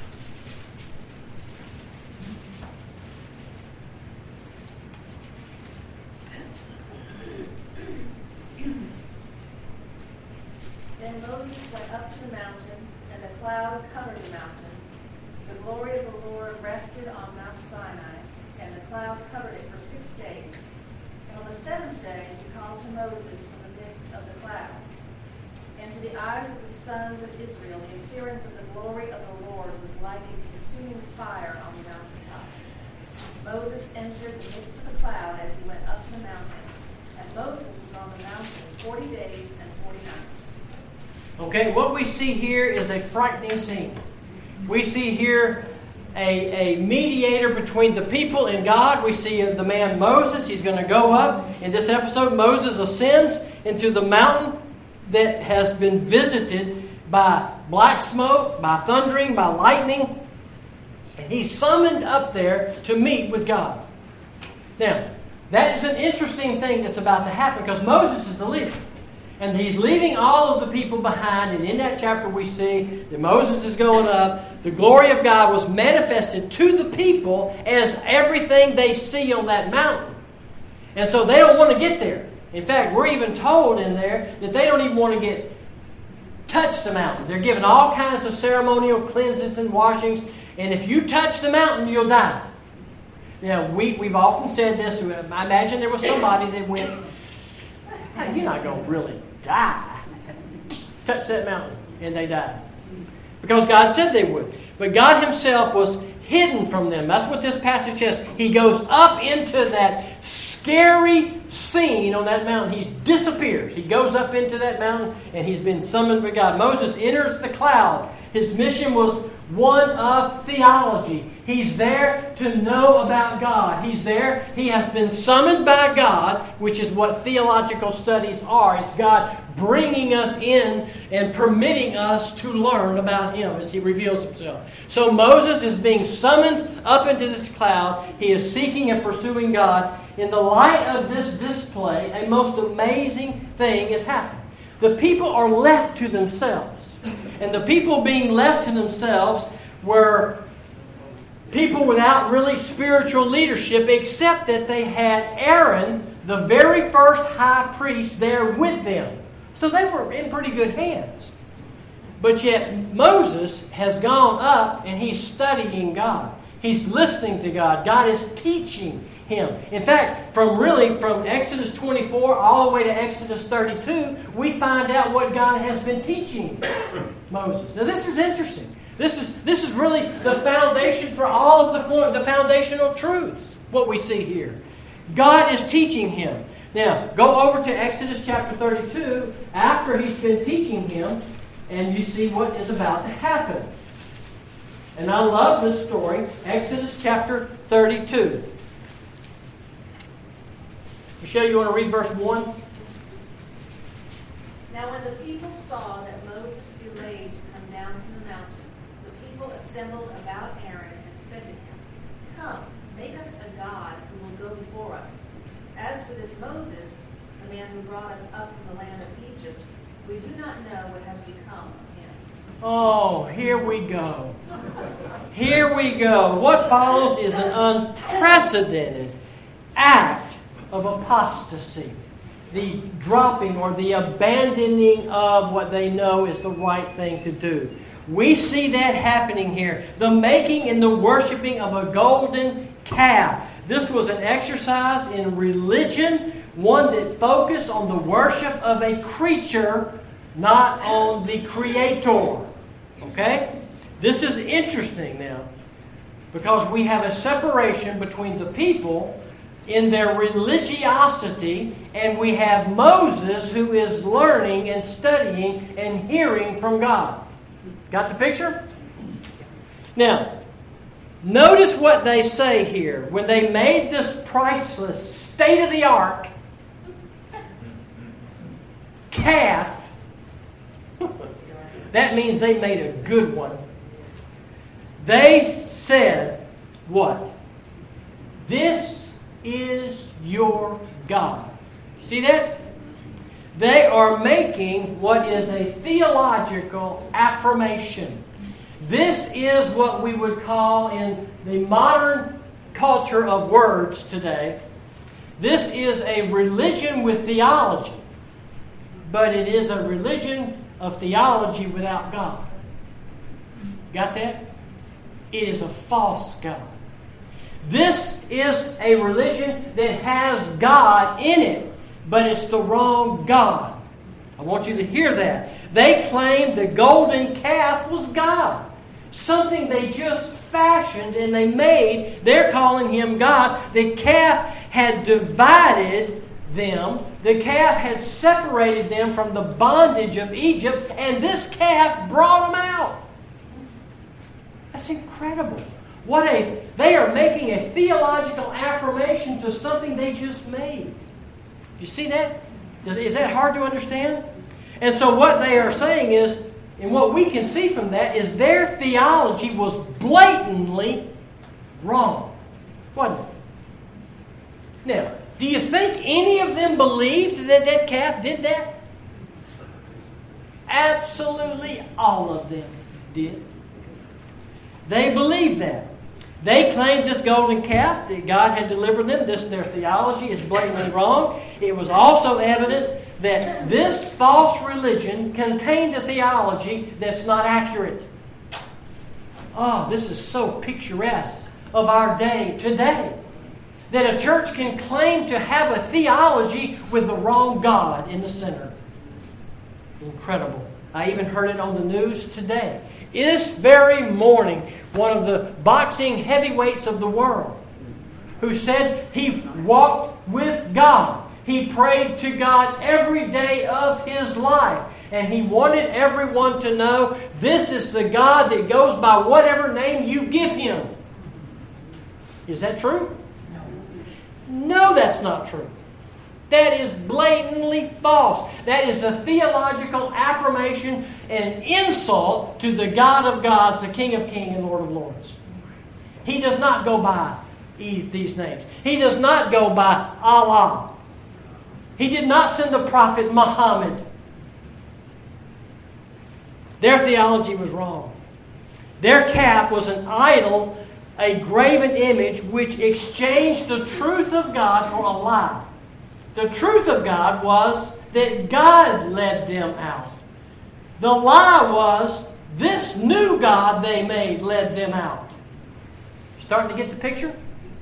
Then Moses went up to the mountain, and the cloud covered the mountain. The glory of the Lord rested on Mount Sinai, and the cloud covered it for six days. And on the seventh day he called to Moses from the midst of the cloud. And to the eyes of the sons of Israel, the appearance of the glory of the Lord was like a consuming fire on the mountaintop. Moses entered the midst of the cloud as he went up to the mountain. And Moses was on the mountain forty days and forty nights. Okay, what we see here is a frightening scene. We see here a, a mediator between the people and God. We see the man Moses. He's going to go up. In this episode, Moses ascends into the mountain that has been visited by black smoke, by thundering, by lightning. And he's summoned up there to meet with God. Now, that is an interesting thing that's about to happen because Moses is the leader. And he's leaving all of the people behind. And in that chapter we see that Moses is going up. The glory of God was manifested to the people as everything they see on that mountain. And so they don't want to get there. In fact, we're even told in there that they don't even want to get touch the mountain. They're given all kinds of ceremonial cleanses and washings, and if you touch the mountain, you'll die. Now, we, we've often said this. I imagine there was somebody that went, hey, you're not going to really die. Touch that mountain, and they died. Because God said they would. But God himself was hidden from them. That's what this passage says. He goes up into that scary scene on that mountain. He disappears. He goes up into that mountain, and he's been summoned by God. Moses enters the cloud. His mission was one of theology. He's there to know about God. He's there. He has been summoned by God, which is what theological studies are. It's God bringing us in and permitting us to learn about Him as He reveals Himself. So Moses is being summoned up into this cloud. He is seeking and pursuing God. In the light of this display, a most amazing thing is happening. The people are left to themselves. And the people being left to themselves were people without really spiritual leadership, except that they had Aaron, the very first high priest, there with them. So they were in pretty good hands. But yet Moses has gone up and he's studying God. He's listening to God. God is teaching him. In fact, from really from Exodus twenty-four all the way to Exodus thirty-two, we find out what God has been teaching Moses. Now this is interesting. This is this is really the foundation for all of the, the foundational truths, what we see here. God is teaching him. Now, go over to Exodus chapter thirty-two after he's been teaching him, and you see what is about to happen. And I love this story. Exodus chapter thirty-two. Michelle, you want to read verse one? Now when the people saw that Moses delayed to come down from the mountain, the people assembled about Aaron and said to him, "Come, make us a god who will go before us. As for this Moses, the man who brought us up from the land of Egypt, we do not know what has become of him." Oh, here we go. Here we go. What follows is an unprecedented act of apostasy. The dropping or the abandoning of what they know is the right thing to do. We see that happening here. The making and the worshiping of a golden calf. This was an exercise in religion, one that focused on the worship of a creature, not on the Creator. Okay? This is interesting now, because we have a separation between the people in their religiosity, and we have Moses who is learning and studying and hearing from God. Got the picture? Now, notice what they say here. When they made this priceless, state-of-the-art calf, that means they made a good one. They said, what? This is your God. See that? They are making what is a theological affirmation. This is what we would call in the modern culture of words today, this is a religion with theology, but it is a religion of theology without God. Got that? It is a false God. This is a religion that has God in it, but it's the wrong God. I want you to hear that. They claimed the golden calf was God. Something they just fashioned and they made. They're calling him God. The calf had divided them. The calf had separated them from the bondage of Egypt, and this calf brought them out. That's incredible. What a they are making a theological affirmation to something they just made. You see that? Is that hard to understand? And so what they are saying is, and what we can see from that is their theology was blatantly wrong. Wasn't it? Now, do you think any of them believed that that calf did that? Absolutely all of them did. They believed that. They claimed this golden calf that God had delivered them. This their theology is blatantly wrong. It was also evident that this false religion contained a theology that's not accurate. Oh, this is so picturesque of our day today. That a church can claim to have a theology with the wrong God in the center. Incredible. I even heard it on the news today. This very morning, one of the boxing heavyweights of the world, who said he walked with God. He prayed to God every day of his life. And he wanted everyone to know this is the God that goes by whatever name you give him. Is that true? No, that's not true. That is blatantly false. That is a theological affirmation and insult to the God of gods, the King of kings and Lord of lords. He does not go by these names. He does not go by Allah. He did not send the prophet Muhammad. Their theology was wrong. Their calf was an idol, a graven image which exchanged the truth of God for a lie. The truth of God was that God led them out. The lie was this new God they made led them out. Starting to get the picture?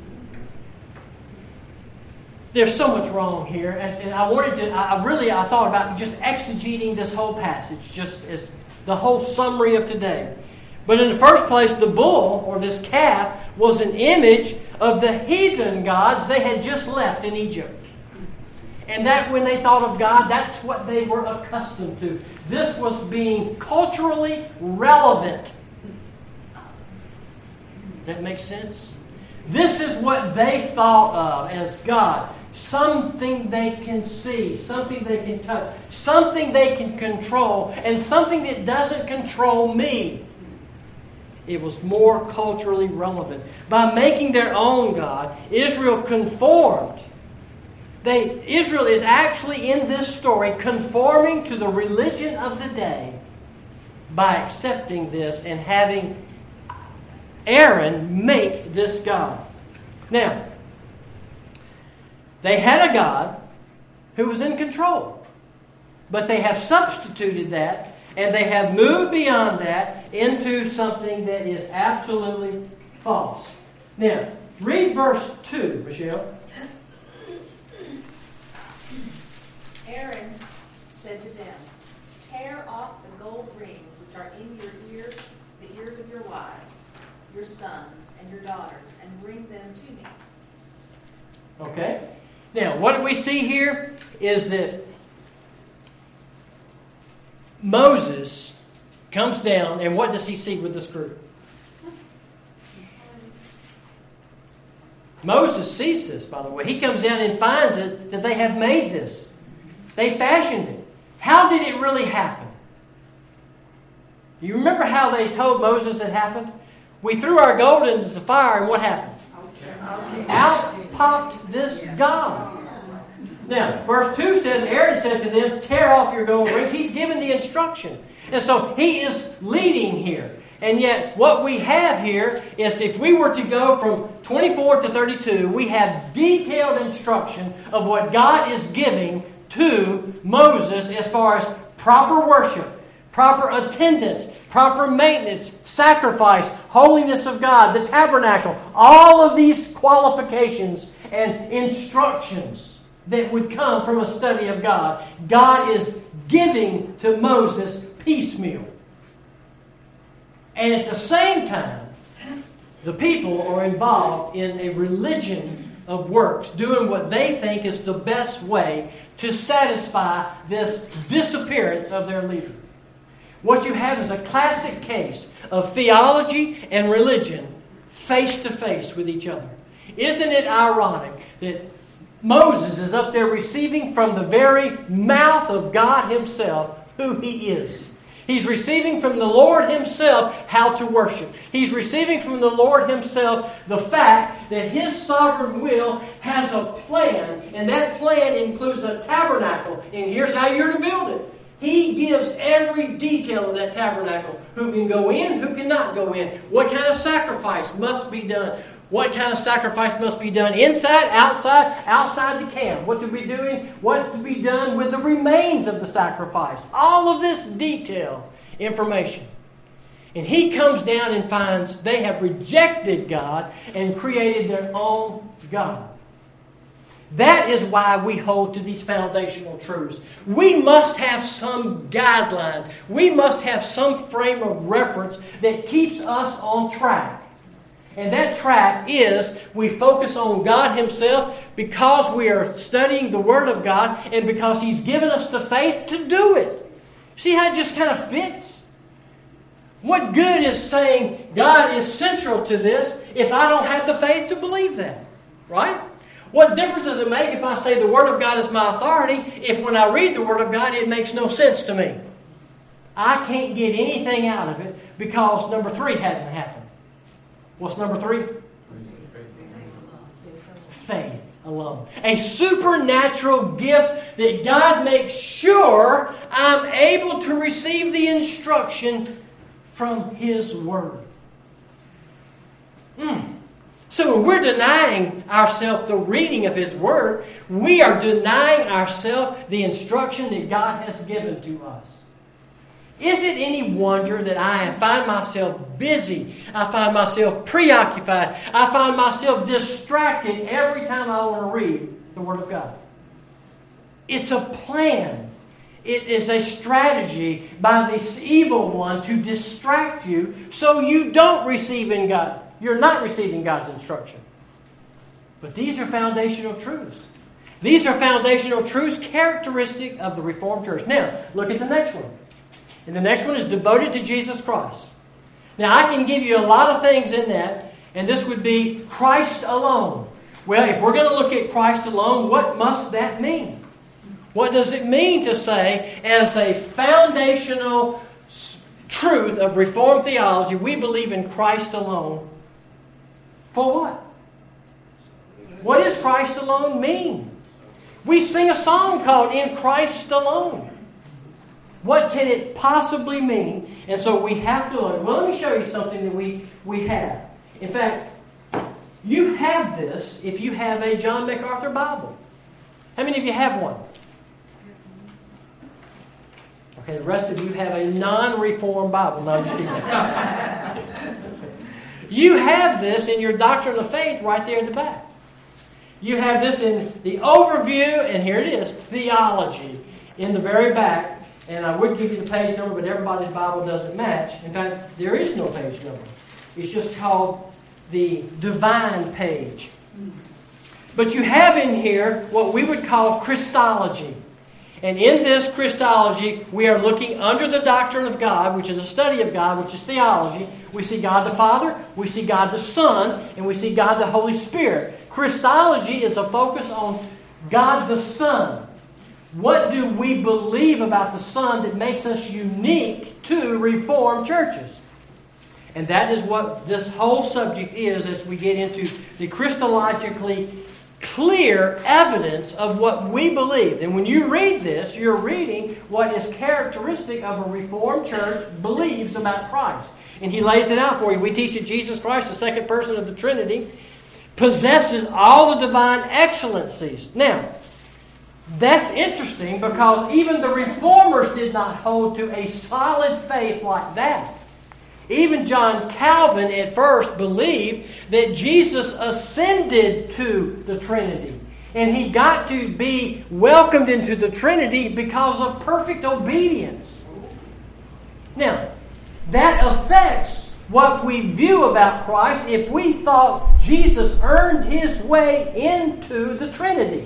There's so much wrong here. And I wanted to, I really, I thought about just exegeting this whole passage, just as the whole summary of today. But in the first place, the bull, or this calf, was an image of the heathen gods they had just left in Egypt. And that when they thought of God, that's what they were accustomed to. This was being culturally relevant. That makes sense? This is what they thought of as God. Something they can see, something they can touch, something they can control, and something that doesn't control me. It was more culturally relevant. By making their own God, Israel conformed. They, Israel is actually in this story conforming to the religion of the day by accepting this and having Aaron make this God. Now, they had a God who was in control, but they have substituted that and they have moved beyond that into something that is absolutely false. Now, read verse two, Michelle. Aaron said to them, "Tear off the gold rings which are in your ears, the ears of your wives, your sons, and your daughters, and bring them to me." Okay. Now, what we see here is that Moses comes down, and what does he see with this group? Moses sees this, by the way. He comes down and finds it that they have made this. They fashioned it. How did it really happen? You remember how they told Moses it happened? We threw our gold into the fire, and what happened? Out popped this God. Now, verse two says, Aaron said to them, "Tear off your gold rings." He's given the instruction. And so he is leading here. And yet, what we have here is if we were to go from twenty-four to thirty-two, we have detailed instruction of what God is giving to Moses as far as proper worship, proper attendance, proper maintenance, sacrifice, holiness of God, the tabernacle, all of these qualifications and instructions that would come from a study of God. God is giving to Moses piecemeal. And at the same time, the people are involved in a religion of works, doing what they think is the best way to satisfy this disappearance of their leader. What you have is a classic case of theology and religion face to face with each other. Isn't it ironic that Moses is up there receiving from the very mouth of God Himself who He is? He's receiving from the Lord Himself how to worship. He's receiving from the Lord Himself the fact that His sovereign will has a plan, and that plan includes a tabernacle, and here's how you're to build it. He gives every detail of that tabernacle. Who can go in, who cannot go in. What kind of sacrifice must be done. What kind of sacrifice must be done inside, outside, outside the camp? What to be doing? What to be done with the remains of the sacrifice? All of this detailed information. And he comes down and finds they have rejected God and created their own God. That is why we hold to these foundational truths. We must have some guideline. We must have some frame of reference that keeps us on track. And that track is we focus on God Himself because we are studying the Word of God and because He's given us the faith to do it. See how it just kind of fits? What good is saying God is central to this if I don't have the faith to believe that? Right? What difference does it make if I say the Word of God is my authority if when I read the Word of God it makes no sense to me? I can't get anything out of it because number three hasn't happened. What's number three? Faith alone. A supernatural gift that God makes sure I'm able to receive the instruction from His Word. Mm. So when we're denying ourselves the reading of His Word, we are denying ourselves the instruction that God has given to us. Is it any wonder that I find myself busy? I find myself preoccupied. I find myself distracted every time I want to read the Word of God. It's a plan. It is a strategy by this evil one to distract you so you don't receive in God. You're not receiving God's instruction. But these are foundational truths. These are foundational truths characteristic of the Reformed Church. Now, look at the next one. And the next one is devoted to Jesus Christ. Now, I can give you a lot of things in that, and this would be Christ alone. Well, if we're going to look at Christ alone, what must that mean? What does it mean to say, as a foundational truth of Reformed theology, we believe in Christ alone? For what? What does Christ alone mean? We sing a song called In Christ Alone. What can it possibly mean? And so we have to learn. Well, let me show you something that we, we have. In fact, you have this if you have a John MacArthur Bible. How many of you have one? Okay, the rest of you have a non-reformed Bible. No, I'm just kidding. You have this in your Doctrine of Faith right there in the back. You have this in the overview, and here it is, theology, in the very back. And I would give you the page number, but everybody's Bible doesn't match. In fact, there is no page number. It's just called the Divine page. But you have in here what we would call Christology. And in this Christology, we are looking under the doctrine of God, which is a study of God, which is theology. We see God the Father, we see God the Son, and we see God the Holy Spirit. Christology is a focus on God the Son. What do we believe about the Son that makes us unique to Reformed churches? And that is what this whole subject is as we get into the Christologically clear evidence of what we believe. And when you read this, you're reading what is characteristic of a Reformed church believes about Christ. And he lays it out for you. We teach that Jesus Christ, the second person of the Trinity, possesses all the divine excellencies. Now, that's interesting because even the Reformers did not hold to a solid faith like that. Even John Calvin at first believed that Jesus ascended to the Trinity. And he got to be welcomed into the Trinity because of perfect obedience. Now, that affects what we view about Christ if we thought Jesus earned his way into the Trinity.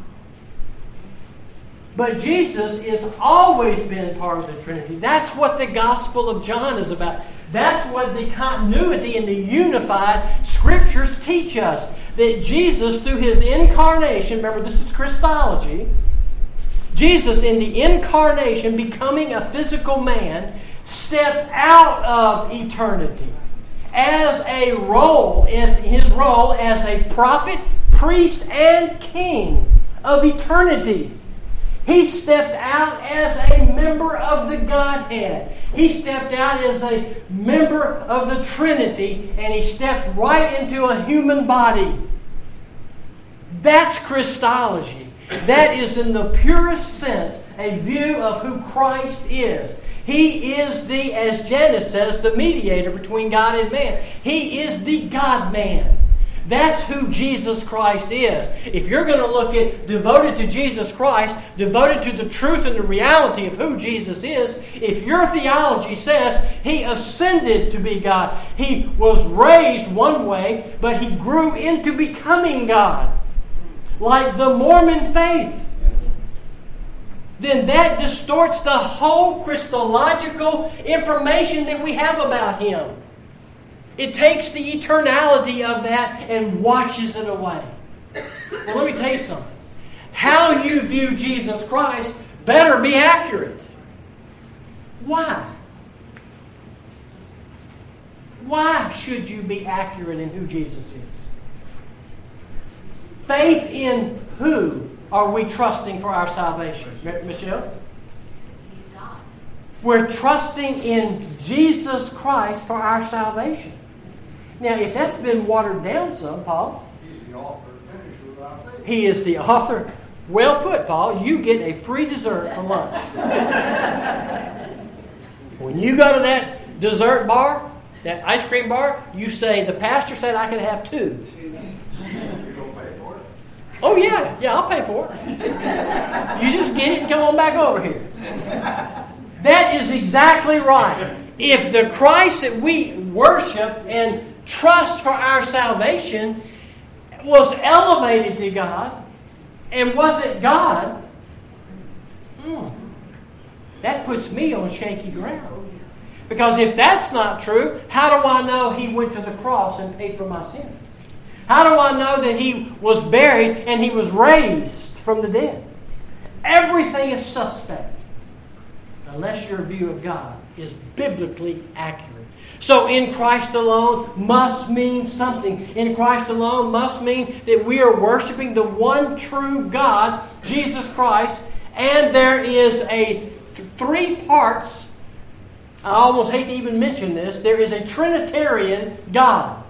But Jesus has always been part of the Trinity. That's what the Gospel of John is about. That's what the continuity and the unified Scriptures teach us. That Jesus, through His incarnation, remember this is Christology, Jesus in the incarnation, becoming a physical man, stepped out of eternity as a role, as his role as a prophet, priest, and king of eternity. He stepped out as a member of the Godhead. He stepped out as a member of the Trinity, and He stepped right into a human body. That's Christology. That is, in the purest sense, a view of who Christ is. He is the, as Janice says, the mediator between God and man. He is the God-man. That's who Jesus Christ is. If you're going to look at devoted to Jesus Christ, devoted to the truth and the reality of who Jesus is, if your theology says He ascended to be God, He was raised one way, but He grew into becoming God, like the Mormon faith, then that distorts the whole Christological information that we have about Him. It takes the eternality of that and washes it away. Well, let me tell you something. How you view Jesus Christ better be accurate. Why? Why should you be accurate in who Jesus is? Faith in who are we trusting for our salvation? Michelle? He's God. We're trusting in Jesus Christ for our salvation. Now, if that's been watered down some, Paul. He's the author and finisher of our faith. He is the author. Well put, Paul. You get a free dessert for lunch. When you go to that dessert bar, that ice cream bar, you say, the pastor said I could have two. You don't pay for it? Oh, yeah. Yeah, I'll pay for it. You just get it and come on back over here. That is exactly right. If the Christ that we worship and trust for our salvation was elevated to God and wasn't God, hmm, that puts me on shaky ground. Because if that's not true, how do I know He went to the cross and paid for my sins? How do I know that He was buried and He was raised from the dead? Everything is suspect unless your view of God is biblically accurate. So in Christ alone must mean something. In Christ alone must mean that we are worshiping the one true God, Jesus Christ, and there is a th- three parts. I almost hate to even mention this. There is a Trinitarian God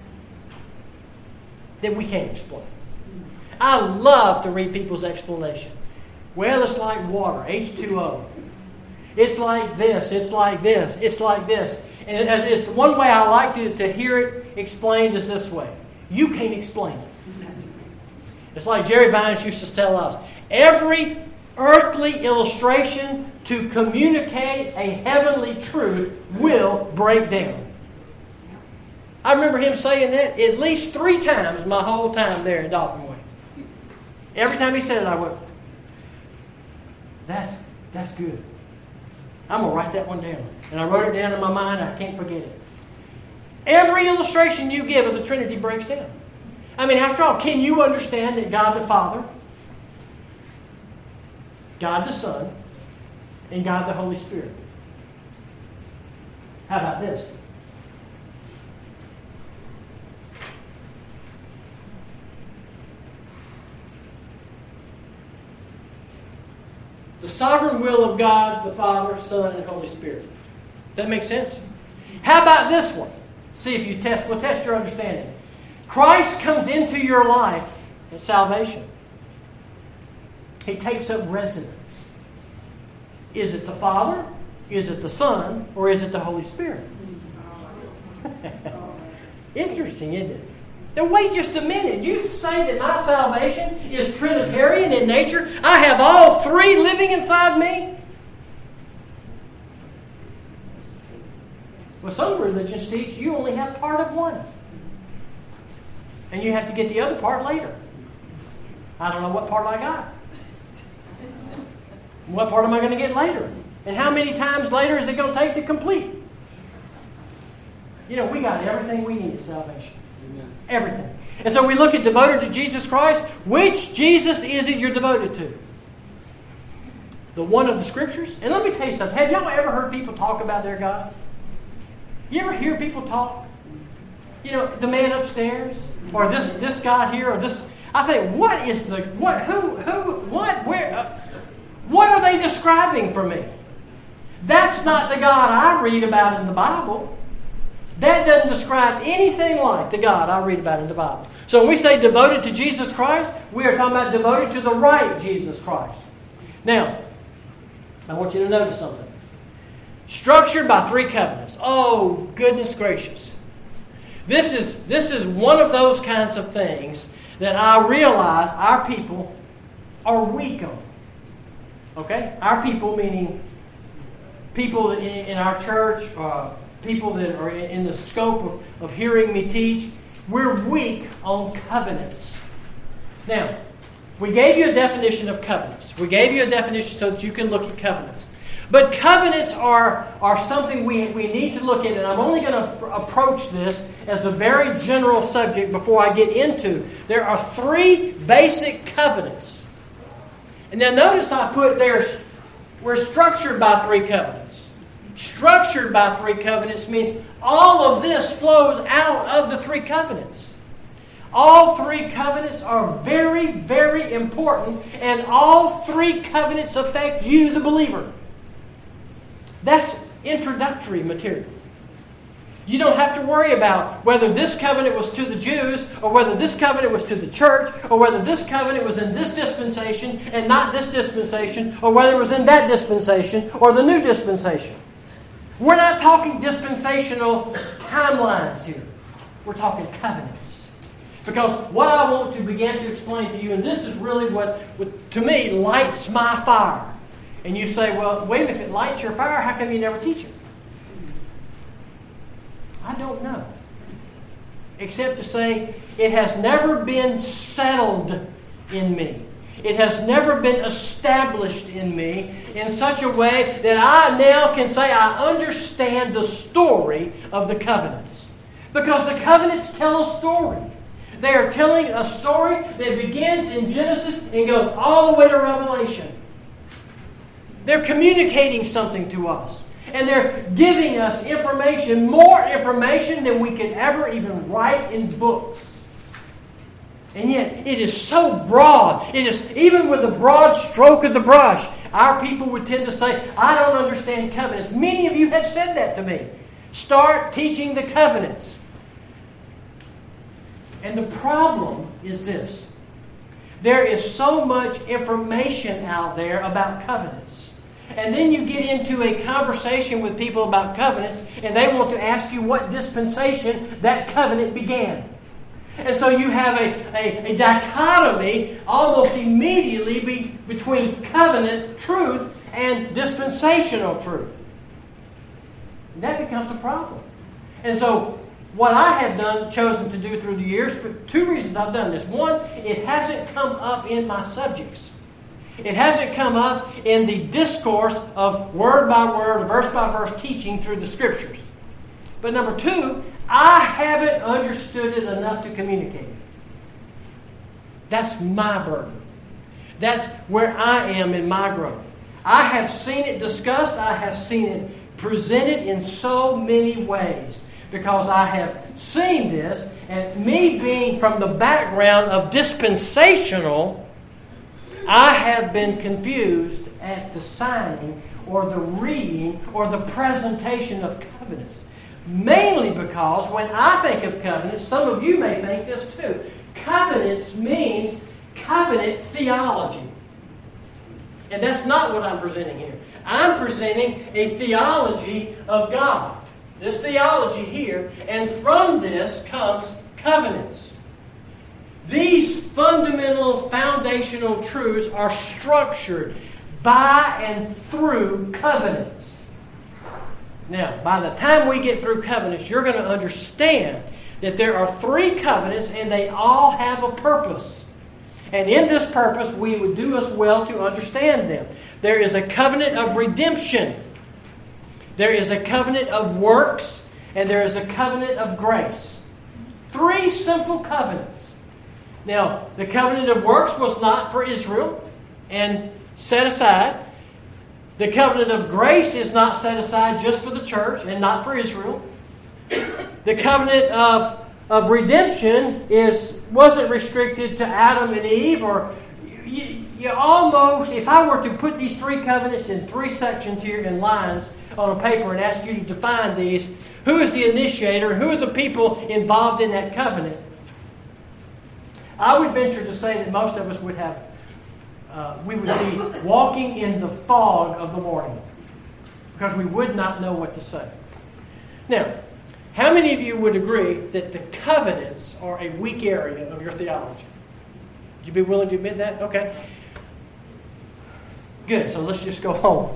that we can't explain. I love to read people's explanation. Well, it's like water, H two O. It's like this, it's like this, it's like this. And as it's the one way I like to, to hear it explained is this way. You can't explain it. It's like Jerry Vines used to tell us. Every earthly illustration to communicate a heavenly truth will break down. I remember him saying that at least three times my whole time there in Dolphin Way. Every time he said it, I went, that's, that's good. I'm going to write that one down. And I wrote it down in my mind. I can't forget it. Every illustration you give of the Trinity breaks down. I mean, after all, can you understand that God the Father, God the Son, and God the Holy Spirit? How about this? The sovereign will of God, the Father, Son, and Holy Spirit. Does that make sense? How about this one? See if you test, we'll test your understanding. Christ comes into your life at salvation. He takes up residence. Is it the Father? Is it the Son? Or is it the Holy Spirit? Interesting, isn't it? Now wait just a minute. You say that my salvation is Trinitarian in nature? I have all three living inside me? Well, some religions teach you only have part of one. And you have to get the other part later. I don't know what part I got. What part am I going to get later? And how many times later is it going to take to complete? You know, we got everything we need at salvation. Everything. And so we look at devoted to Jesus Christ. Which Jesus is it you're devoted to? The one of the Scriptures? And let me tell you something. Have y'all ever heard people talk about their God? You ever hear people talk? You know, the man upstairs? Or this this God here? Or this... I think, what is the... what? Who? Who? What? Where? Uh, What are they describing for me? That's not the God I read about in the Bible. That doesn't describe anything like the God I read about in the Bible. So when we say devoted to Jesus Christ, we are talking about devoted to the right Jesus Christ. Now, I want you to notice something. Structured by three covenants. Oh, goodness gracious. This is, this is one of those kinds of things that I realize our people are weak on. Okay? Our people meaning people in, in our church, uh, people that are in the scope of, of hearing me teach. We're weak on covenants. Now, we gave you a definition of covenants. We gave you a definition so that you can look at covenants. But covenants are, are something we, we need to look at, and I'm only going to approach this as a very general subject before I get into. There are three basic covenants. And now notice I put there, we're structured by three covenants. Structured by three covenants means all of this flows out of the three covenants. All three covenants are very, very important, and all three covenants affect you, the believer. That's introductory material. You don't have to worry about whether this covenant was to the Jews, or whether this covenant was to the church, or whether this covenant was in this dispensation and not this dispensation, or whether it was in that dispensation or the new dispensation. We're not talking dispensational timelines here. We're talking covenants. Because what I want to begin to explain to you, and this is really what, what to me, lights my fire. And you say, well, wait a minute, if it lights your fire, how come you never teach it? I don't know. Except to say, it has never been settled in me. It has never been established in me in such a way that I now can say I understand the story of the covenants. Because the covenants tell a story. They are telling a story that begins in Genesis and goes all the way to Revelation. They're communicating something to us. And they're giving us information, more information than we could ever even write in books. And yet, it is so broad. It is, even with the broad stroke of the brush, our people would tend to say, I don't understand covenants. Many of you have said that to me. Start teaching the covenants. And the problem is this. There is so much information out there about covenants. And then you get into a conversation with people about covenants, and they want to ask you what dispensation that covenant began. And so you have a, a, a dichotomy almost immediately be, between covenant truth and dispensational truth. And that becomes a problem. And so what I have done, chosen to do through the years, for two reasons I've done this. One, it hasn't come up in my subjects. It hasn't come up in the discourse of word by word, verse by verse teaching through the Scriptures. But number two, I haven't understood it enough to communicate it. That's my burden. That's where I am in my growth. I have seen it discussed. I have seen it presented in so many ways because I have seen this, and me being from the background of dispensational, I have been confused at the signing or the reading or the presentation of covenants. Mainly because when I think of covenants, some of you may think this too. Covenants means covenant theology. And that's not what I'm presenting here. I'm presenting a theology of God. This theology here, and from this comes covenants. These fundamental, foundational truths are structured by and through covenants. Now, by the time we get through covenants, you're going to understand that there are three covenants and they all have a purpose. And in this purpose, we would do us well to understand them. There is a covenant of redemption. There is a covenant of works. And there is a covenant of grace. Three simple covenants. Now, the covenant of works was not for Israel and set aside. The covenant of grace is not set aside just for the church and not for Israel. The covenant of, of redemption is wasn't restricted to Adam and Eve, or you, you almost, if I were to put these three covenants in three sections here in lines on a paper and ask you to define these, who is the initiator? Who are the people involved in that covenant? I would venture to say that most of us would have, uh, we would be walking in the fog of the morning because we would not know what to say. Now, how many of you would agree that the covenants are a weak area of your theology? Would you be willing to admit that? Okay. Good, so let's just go home.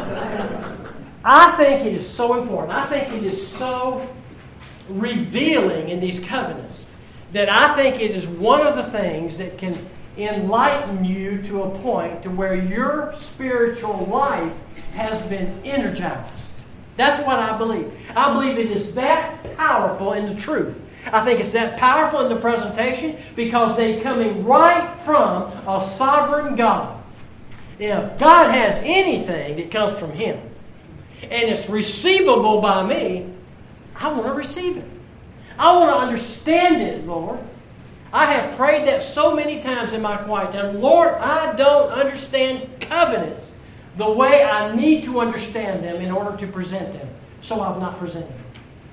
I think it is so important. I think it is so revealing in these covenants that I think it is one of the things that can enlighten you to a point to where your spiritual life has been energized. That's what I believe. I believe it is that powerful in the truth. I think it's that powerful in the presentation because they're coming right from a sovereign God. If God has anything that comes from Him and it's receivable by me, I want to receive it. I want to understand it, Lord. I have prayed that so many times in my quiet time. Lord, I don't understand covenants the way I need to understand them in order to present them. So I've not presented them.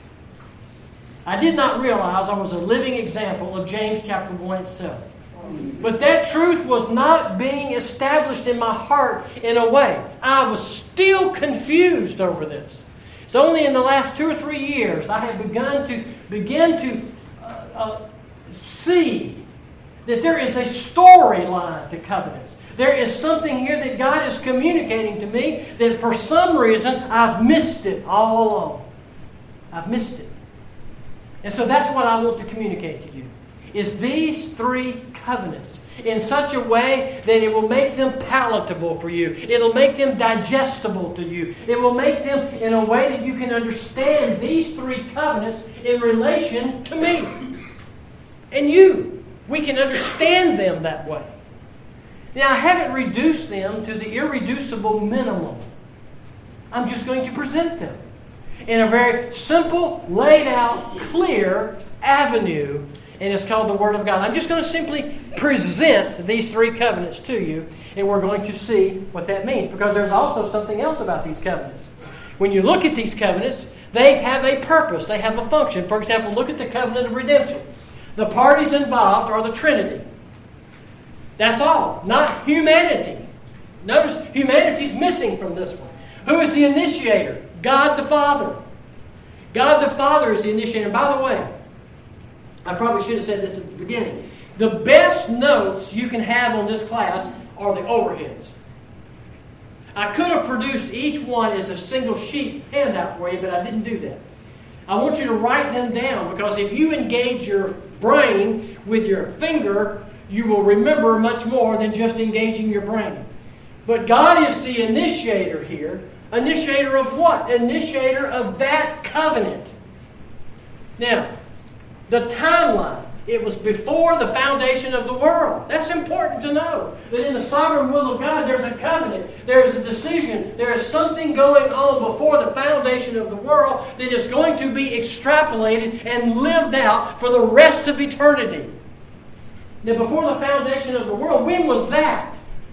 I did not realize I was a living example of James chapter one itself. But that truth was not being established in my heart in a way. I was still confused over this. It's only in the last two or three years I have begun to begin to uh, uh, see that there is a storyline to covenants. There is something here that God is communicating to me that for some reason I've missed it all along. I've missed it. And so that's what I want to communicate to you, is these three covenants in such a way that it will make them palatable for you. It'll make them digestible to you. It will make them in a way that you can understand these three covenants in relation to me. And you. We can understand them that way. Now, I haven't reduced them to the irreducible minimum. I'm just going to present them in a very simple, laid out, clear avenue, and it's called the Word of God. I'm just going to simply present these three covenants to you, and we're going to see what that means, because there's also something else about these covenants. When you look at these covenants, they have a purpose, they have a function. For example, look at the covenant of redemption. The parties involved are the Trinity. That's all, not humanity. Notice humanity's missing from this one. Who is the initiator? God the Father. God the Father is the initiator. By the way, I probably should have said this at the beginning. The best notes you can have on this class are the overheads. I could have produced each one as a single sheet handout for you, but I didn't do that. I want you to write them down, because if you engage your brain with your finger, you will remember much more than just engaging your brain. But God is the initiator here. Initiator of what? Initiator of that covenant. Now, the timeline. It was before the foundation of the world. That's important to know. That in the sovereign will of God, there's a covenant. There's a decision. There is something going on before the foundation of the world that is going to be extrapolated and lived out for the rest of eternity. Now, before the foundation of the world, when was that?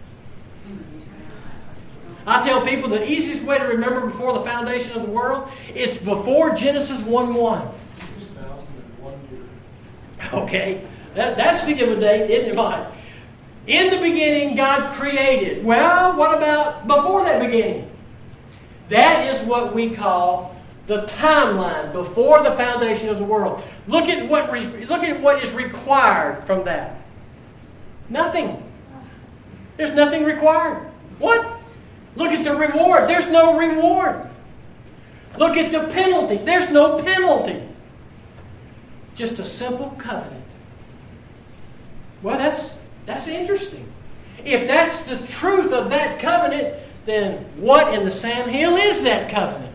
I tell people the easiest way to remember before the foundation of the world is before Genesis one one. six thousand one year. Okay, that, that's to give a date, isn't it, Mike? In the beginning, God created. Well, what about before that beginning? That is what we call the timeline before the foundation of the world. Look at what re- look at what is required from that. Nothing. There's nothing required. What? Look at the reward. There's no reward. Look at the penalty. There's no penalty. Just a simple covenant. Well, that's that's interesting. If that's the truth of that covenant, then what in the Sam Hill is that covenant?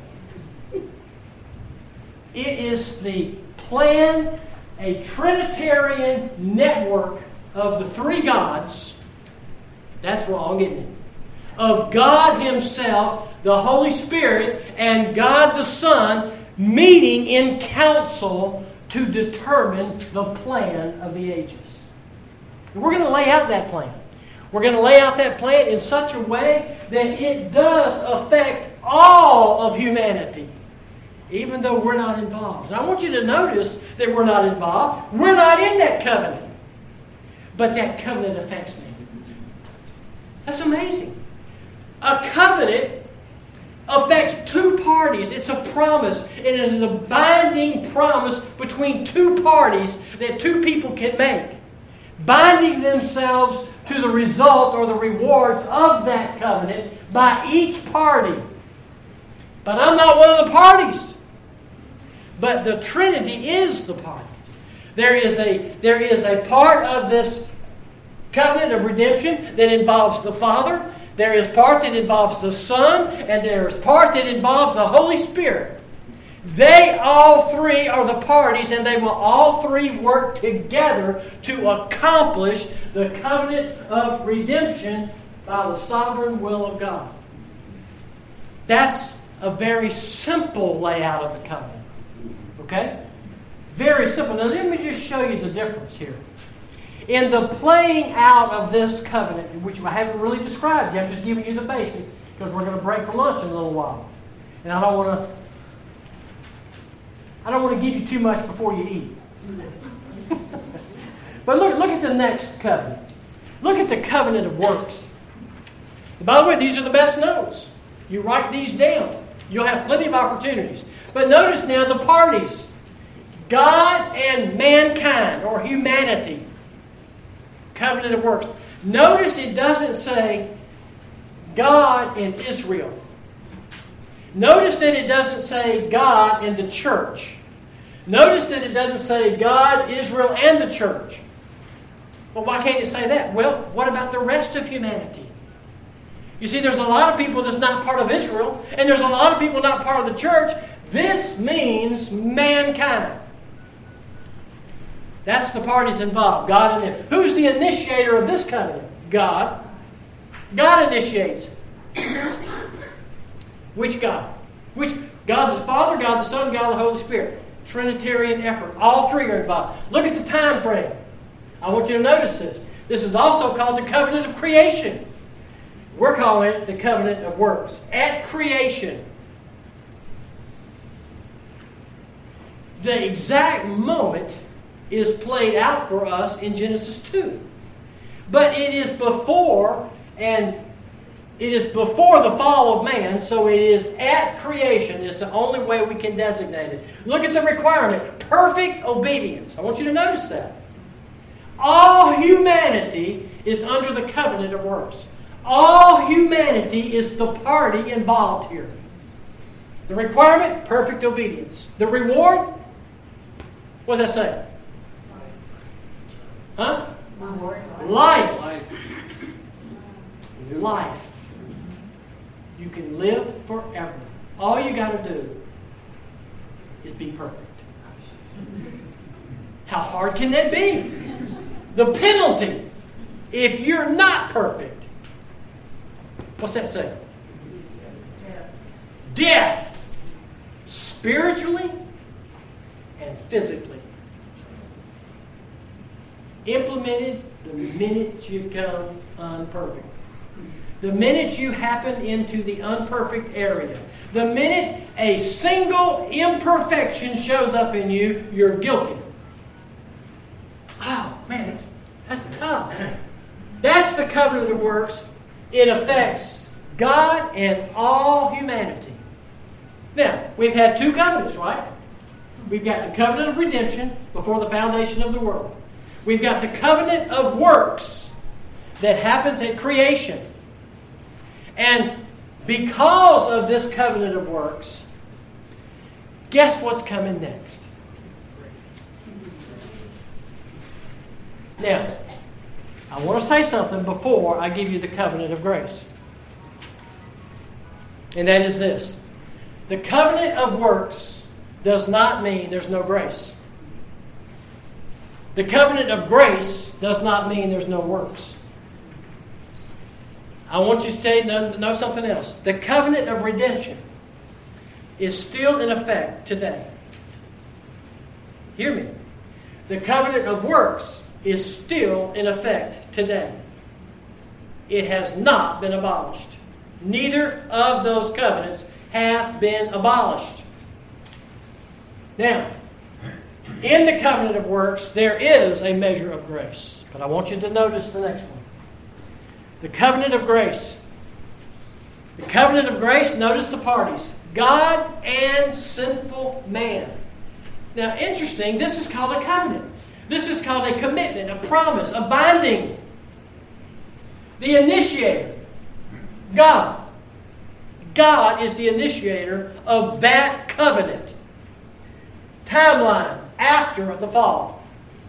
It is the plan, a Trinitarian network of the three gods. That's wrong, isn't it? Of God Himself, the Holy Spirit, and God the Son meeting in council to determine the plan of the ages. And we're going to lay out that plan. We're going to lay out that plan in such a way that it does affect all of humanity, even though we're not involved. And I want you to notice that we're not involved. We're not in that covenant. But that covenant affects me. That's amazing. A covenant affects two parties. It's a promise. It is a binding promise between two parties that two people can make, binding themselves to the result or the rewards of that covenant by each party. But I'm not one of the parties. But the Trinity is the party. There is a, there is a part of this covenant of redemption that involves the Father. There is part that involves the Son. And there is part that involves the Holy Spirit. They all three are the parties, and they will all three work together to accomplish the covenant of redemption by the sovereign will of God. That's a very simple layout of the covenant. Okay? Very simple. Now let me just show you the difference here. In the playing out of this covenant, which I haven't really described yet, I'm just giving you the basic, because we're going to break for lunch in a little while. And I don't want to I don't want to give you too much before you eat. But look, look at the next covenant. Look at the covenant of works. And by the way, these are the best notes. You write these down. You'll have plenty of opportunities. But notice now the parties. God and mankind, or humanity. Covenant of works. Notice it doesn't say God and Israel. Notice that it doesn't say God and the church. Notice that it doesn't say God, Israel, and the church. Well, why can't it say that? Well, what about the rest of humanity? You see, there's a lot of people that's not part of Israel, and there's a lot of people not part of the church. This means mankind. That's the parties involved, God and them. Who's the initiator of this covenant? God. God initiates it. Which God? Which God the Father, God the Son, God the Holy Spirit. Trinitarian effort. All three are involved. Look at the time frame. I want you to notice this. This is also called the covenant of creation. We're calling it the covenant of works. At creation, the exact moment is played out for us in Genesis two. But it is before, and it is before the fall of man, so it is at creation is the only way we can designate it. Look at the requirement. Perfect obedience. I want you to notice that. All humanity is under the covenant of works. All humanity is the party involved here. The requirement, perfect obedience. The reward, what does that say? Huh? Life. Life. Life. You can live forever. All you got to do is be perfect. How hard can that be? The penalty, if you're not perfect. What's that say? Death. Death. Spiritually and physically. Implemented the minute you become unperfect. The minute you happen into the unperfect area. The minute a single imperfection shows up in you, you're guilty. Oh, man, that's, that's tough. That's the covenant of works. It affects God and all humanity. Now, we've had two covenants, right? We've got the covenant of redemption before the foundation of the world. We've got the covenant of works that happens at creation. And because of this covenant of works, guess what's coming next? Now, I want to say something before I give you the covenant of grace. And that is this. The covenant of works does not mean there's no grace. The covenant of grace does not mean there's no works. I want you to know something else. The covenant of redemption is still in effect today. Hear me. The covenant of works is still in effect today. It has not been abolished. Neither of those covenants have been abolished. Now, in the covenant of works, there is a measure of grace. But I want you to notice the next one. The covenant of grace. The covenant of grace, notice the parties. God and sinful man. Now, interesting, this is called a covenant. This is called a commitment, a promise, a binding. The initiator, God. God is the initiator of that covenant. Timeline after the fall.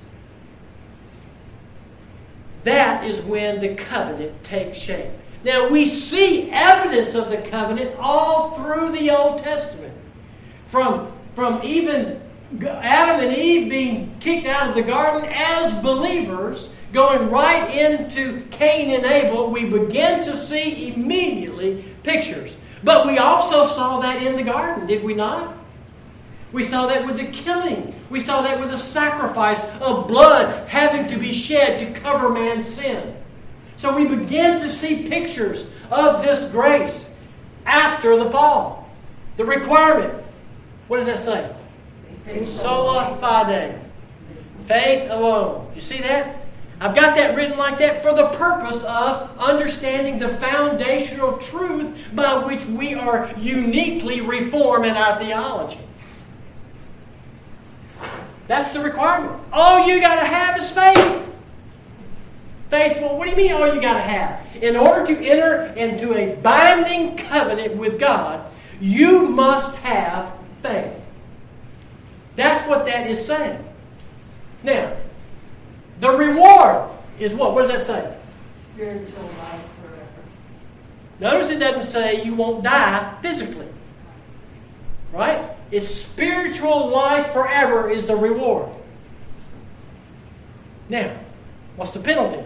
That is when the covenant takes shape. Now, we see evidence of the covenant all through the Old Testament. From, from even Adam and Eve being kicked out of the garden as believers, going right into Cain and Abel, we begin to see immediately pictures. But we also saw that in the garden, did we not? We saw that with the killing. We saw that with the sacrifice of blood having to be shed to cover man's sin. So we begin to see pictures of this grace after the fall. The requirement. What does that say? Sola fide. Faith alone. You see that? I've got that written like that for the purpose of understanding the foundational truth by which we are uniquely reformed in our theology. That's the requirement. All you got to have is faith. Faithful, what do you mean all you got to have? In order to enter into a binding covenant with God, you must have faith. That's what that is saying. Now, the reward is what? What does that say? Spiritual life forever. Notice it doesn't say you won't die physically. Right? It's spiritual life forever is the reward. Now, what's the penalty?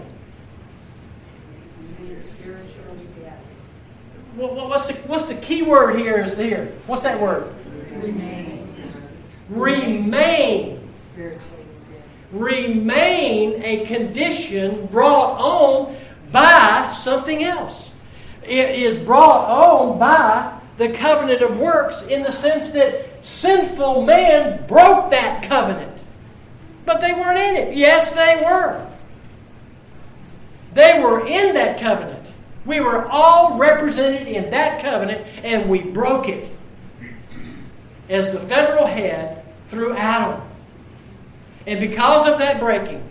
Spiritually dead. Well, what's the, what's the key word here is here? What's that word? Remain. Remain. Spiritually dead. Remain a condition brought on by something else. It is brought on by the covenant of works in the sense that sinful man broke that covenant. But they weren't in it. Yes, they were. They were in that covenant. We were all represented in that covenant, and we broke it as the federal head through Adam. And because of that breaking,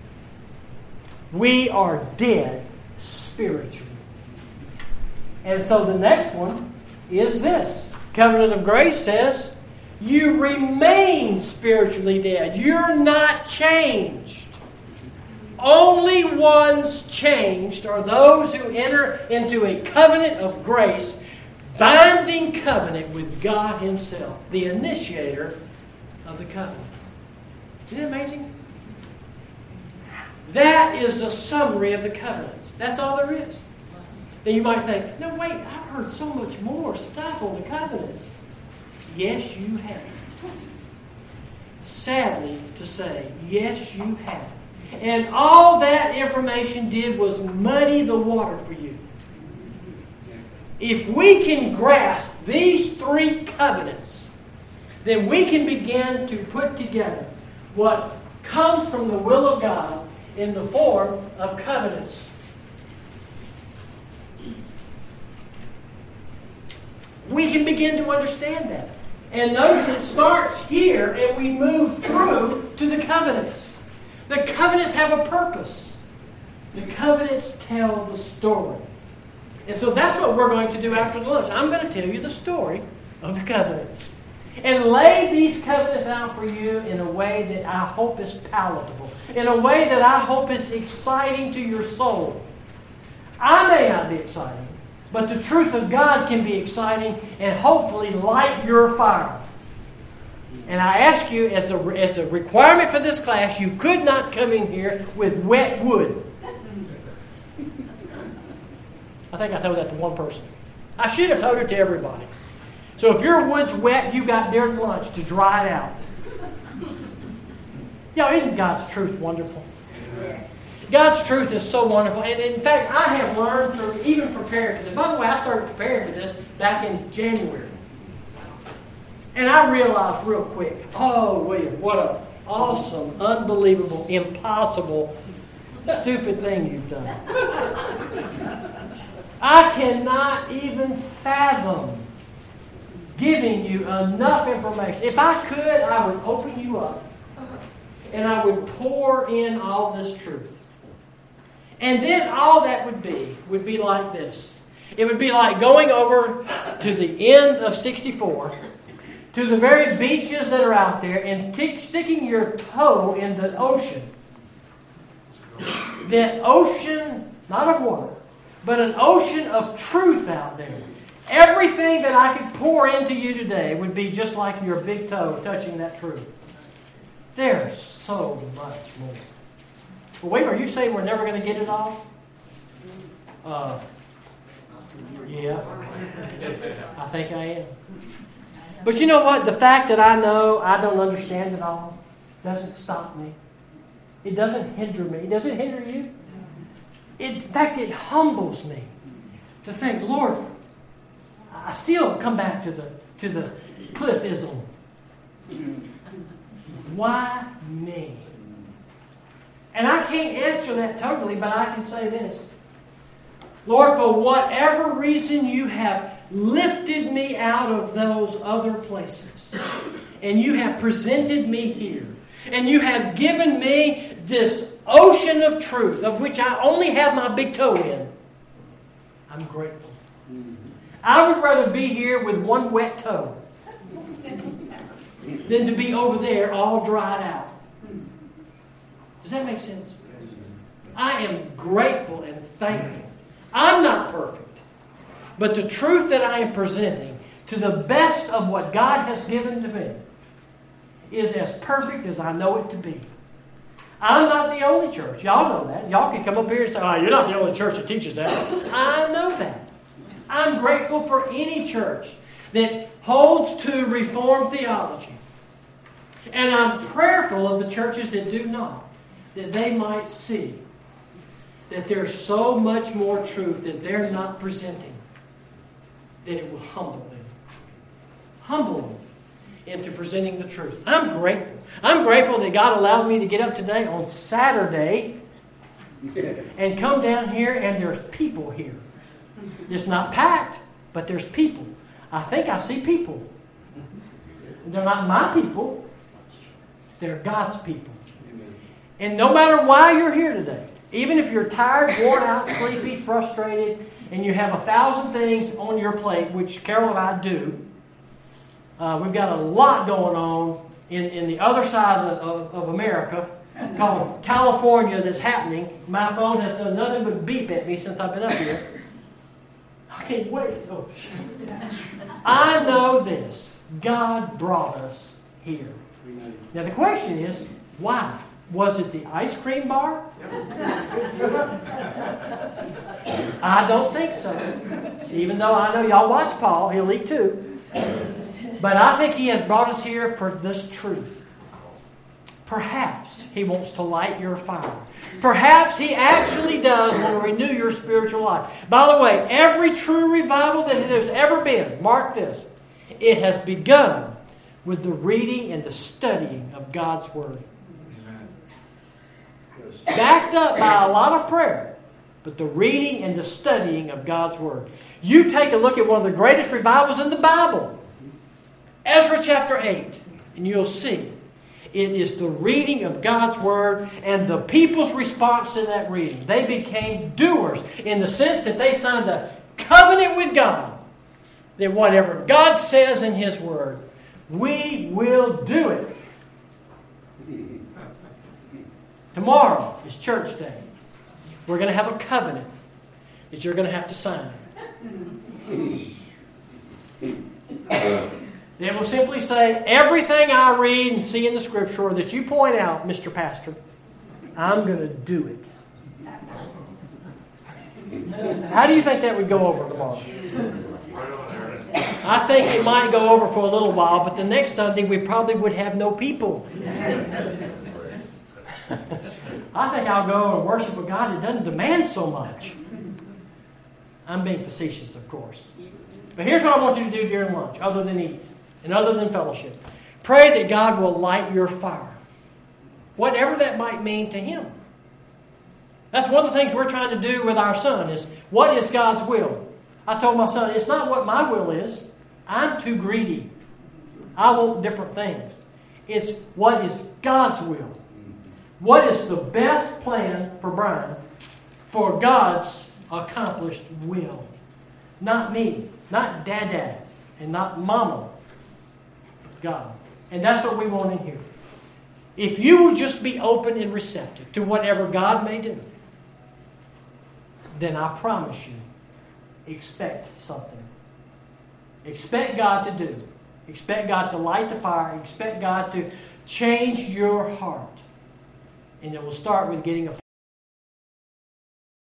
we are dead spiritually. And so the next one is this. Covenant of grace says, you remain spiritually dead. You're not changed. Only ones changed are those who enter into a covenant of grace, binding covenant with God Himself, the initiator of the covenant. Isn't it amazing? That is a summary of the covenants. That's all there is. Now you might think, no, wait, I've heard so much more stuff on the covenants. Yes, you have. Sadly to say, yes, you have. And all that information did was muddy the water for you. If we can grasp these three covenants, then we can begin to put together what comes from the will of God in the form of covenants. We can begin to understand that. And notice it starts here and we move through to the covenants. The covenants have a purpose. The covenants tell the story. And so that's what we're going to do after the lunch. I'm going to tell you the story of the covenants. And lay these covenants out for you in a way that I hope is palatable. In a way that I hope is exciting to your soul. I may not be exciting, but the truth of God can be exciting and hopefully light your fire. And I ask you, as the, as the requirement for this class, you could not come in here with wet wood. I think I told that to one person. I should have told it to everybody. So if your wood's wet, you got during lunch to dry it out. Y'all, isn't God's truth wonderful? God's truth is so wonderful. And in fact, I have learned to even prepare for this. By the way, I started preparing for this back in January. And I realized real quick, oh, William, what an awesome, unbelievable, impossible, stupid thing you've done. I cannot even fathom giving you enough information. If I could, I would open you up and I would pour in all this truth. And then all that would be, would be like this. It would be like going over to the end of sixty-four, to the very beaches that are out there, and t- sticking your toe in the ocean. That ocean, not of water, but an ocean of truth out there. Everything that I could pour into you today would be just like your big toe touching that truth. There's so much more. Well, wait, are you saying we're never going to get it all? Uh, yeah, I think I am. But you know what? The fact that I know I don't understand it all doesn't stop me. It doesn't hinder me. It doesn't hinder you. It, in fact, it humbles me to think, Lord, I still come back to the to the Cliffism. Why me? And I can't answer that totally, but I can say this. Lord, for whatever reason you have lifted me out of those other places, and you have presented me here, and you have given me this ocean of truth, of which I only have my big toe in, I'm grateful. I would rather be here with one wet toe than to be over there all dried out. Does that make sense? I am grateful and thankful. I'm not perfect, but the truth that I am presenting to the best of what God has given to me is as perfect as I know it to be. I'm not the only church. Y'all know that. Y'all can come up here and say, oh, you're not the only church that teaches that. I know that. I'm grateful for any church that holds to Reformed theology. And I'm prayerful of the churches that do not, that they might see that there's so much more truth that they're not presenting, that it will humble them. Humble them into presenting the truth. I'm grateful. I'm grateful that God allowed me to get up today on Saturday and come down here and there's people here. It's not packed, but there's people. I think I see people. They're not my people. They're God's people. And no matter why you're here today, even if you're tired, worn out, sleepy, frustrated, and you have a thousand things on your plate, which Carol and I do, uh, we've got a lot going on in, in the other side of, of, of America called California that's happening. My phone has done nothing but beep at me since I've been up here. I can't wait. Oh, I know this. God brought us here. Now the question is, why? Was it the ice cream bar? I don't think so. Even though I know y'all watch Paul, he'll eat too. But I think he has brought us here for this truth. Perhaps he wants to light your fire. Perhaps he actually does want to renew your spiritual life. By the way, every true revival that there's ever been, mark this, it has begun with the reading and the studying of God's Word. Backed up by a lot of prayer, but the reading and the studying of God's Word. You take a look at one of the greatest revivals in the Bible, Ezra chapter eight, and you'll see it is the reading of God's Word and the people's response to that reading. They became doers in the sense that they signed a covenant with God that whatever God says in His Word, we will do it. Tomorrow is church day. We're going to have a covenant that you're going to have to sign. It will simply say, everything I read and see in the Scripture or that you point out, Mister Pastor, I'm going to do it. How do you think that would go over tomorrow? I think it might go over for a little while, but the next Sunday we probably would have no people. I think I'll go and worship a God that doesn't demand so much. I'm being facetious, of course. But here's what I want you to do during lunch, other than eat and other than fellowship. Pray that God will light your fire, whatever that might mean to Him. That's one of the things we're trying to do with our son is, what is God's will? I told my son, it's not what my will is. I'm too greedy. I want different things. It's what is God's will. What is the best plan for Brian for God's accomplished will? Not me, not Dad, and not Mama, but God. And that's what we want in here. If you will just be open and receptive to whatever God may do, then I promise you, expect something. Expect God to do. Expect God to light the fire. Expect God to change your heart. And it will start with getting a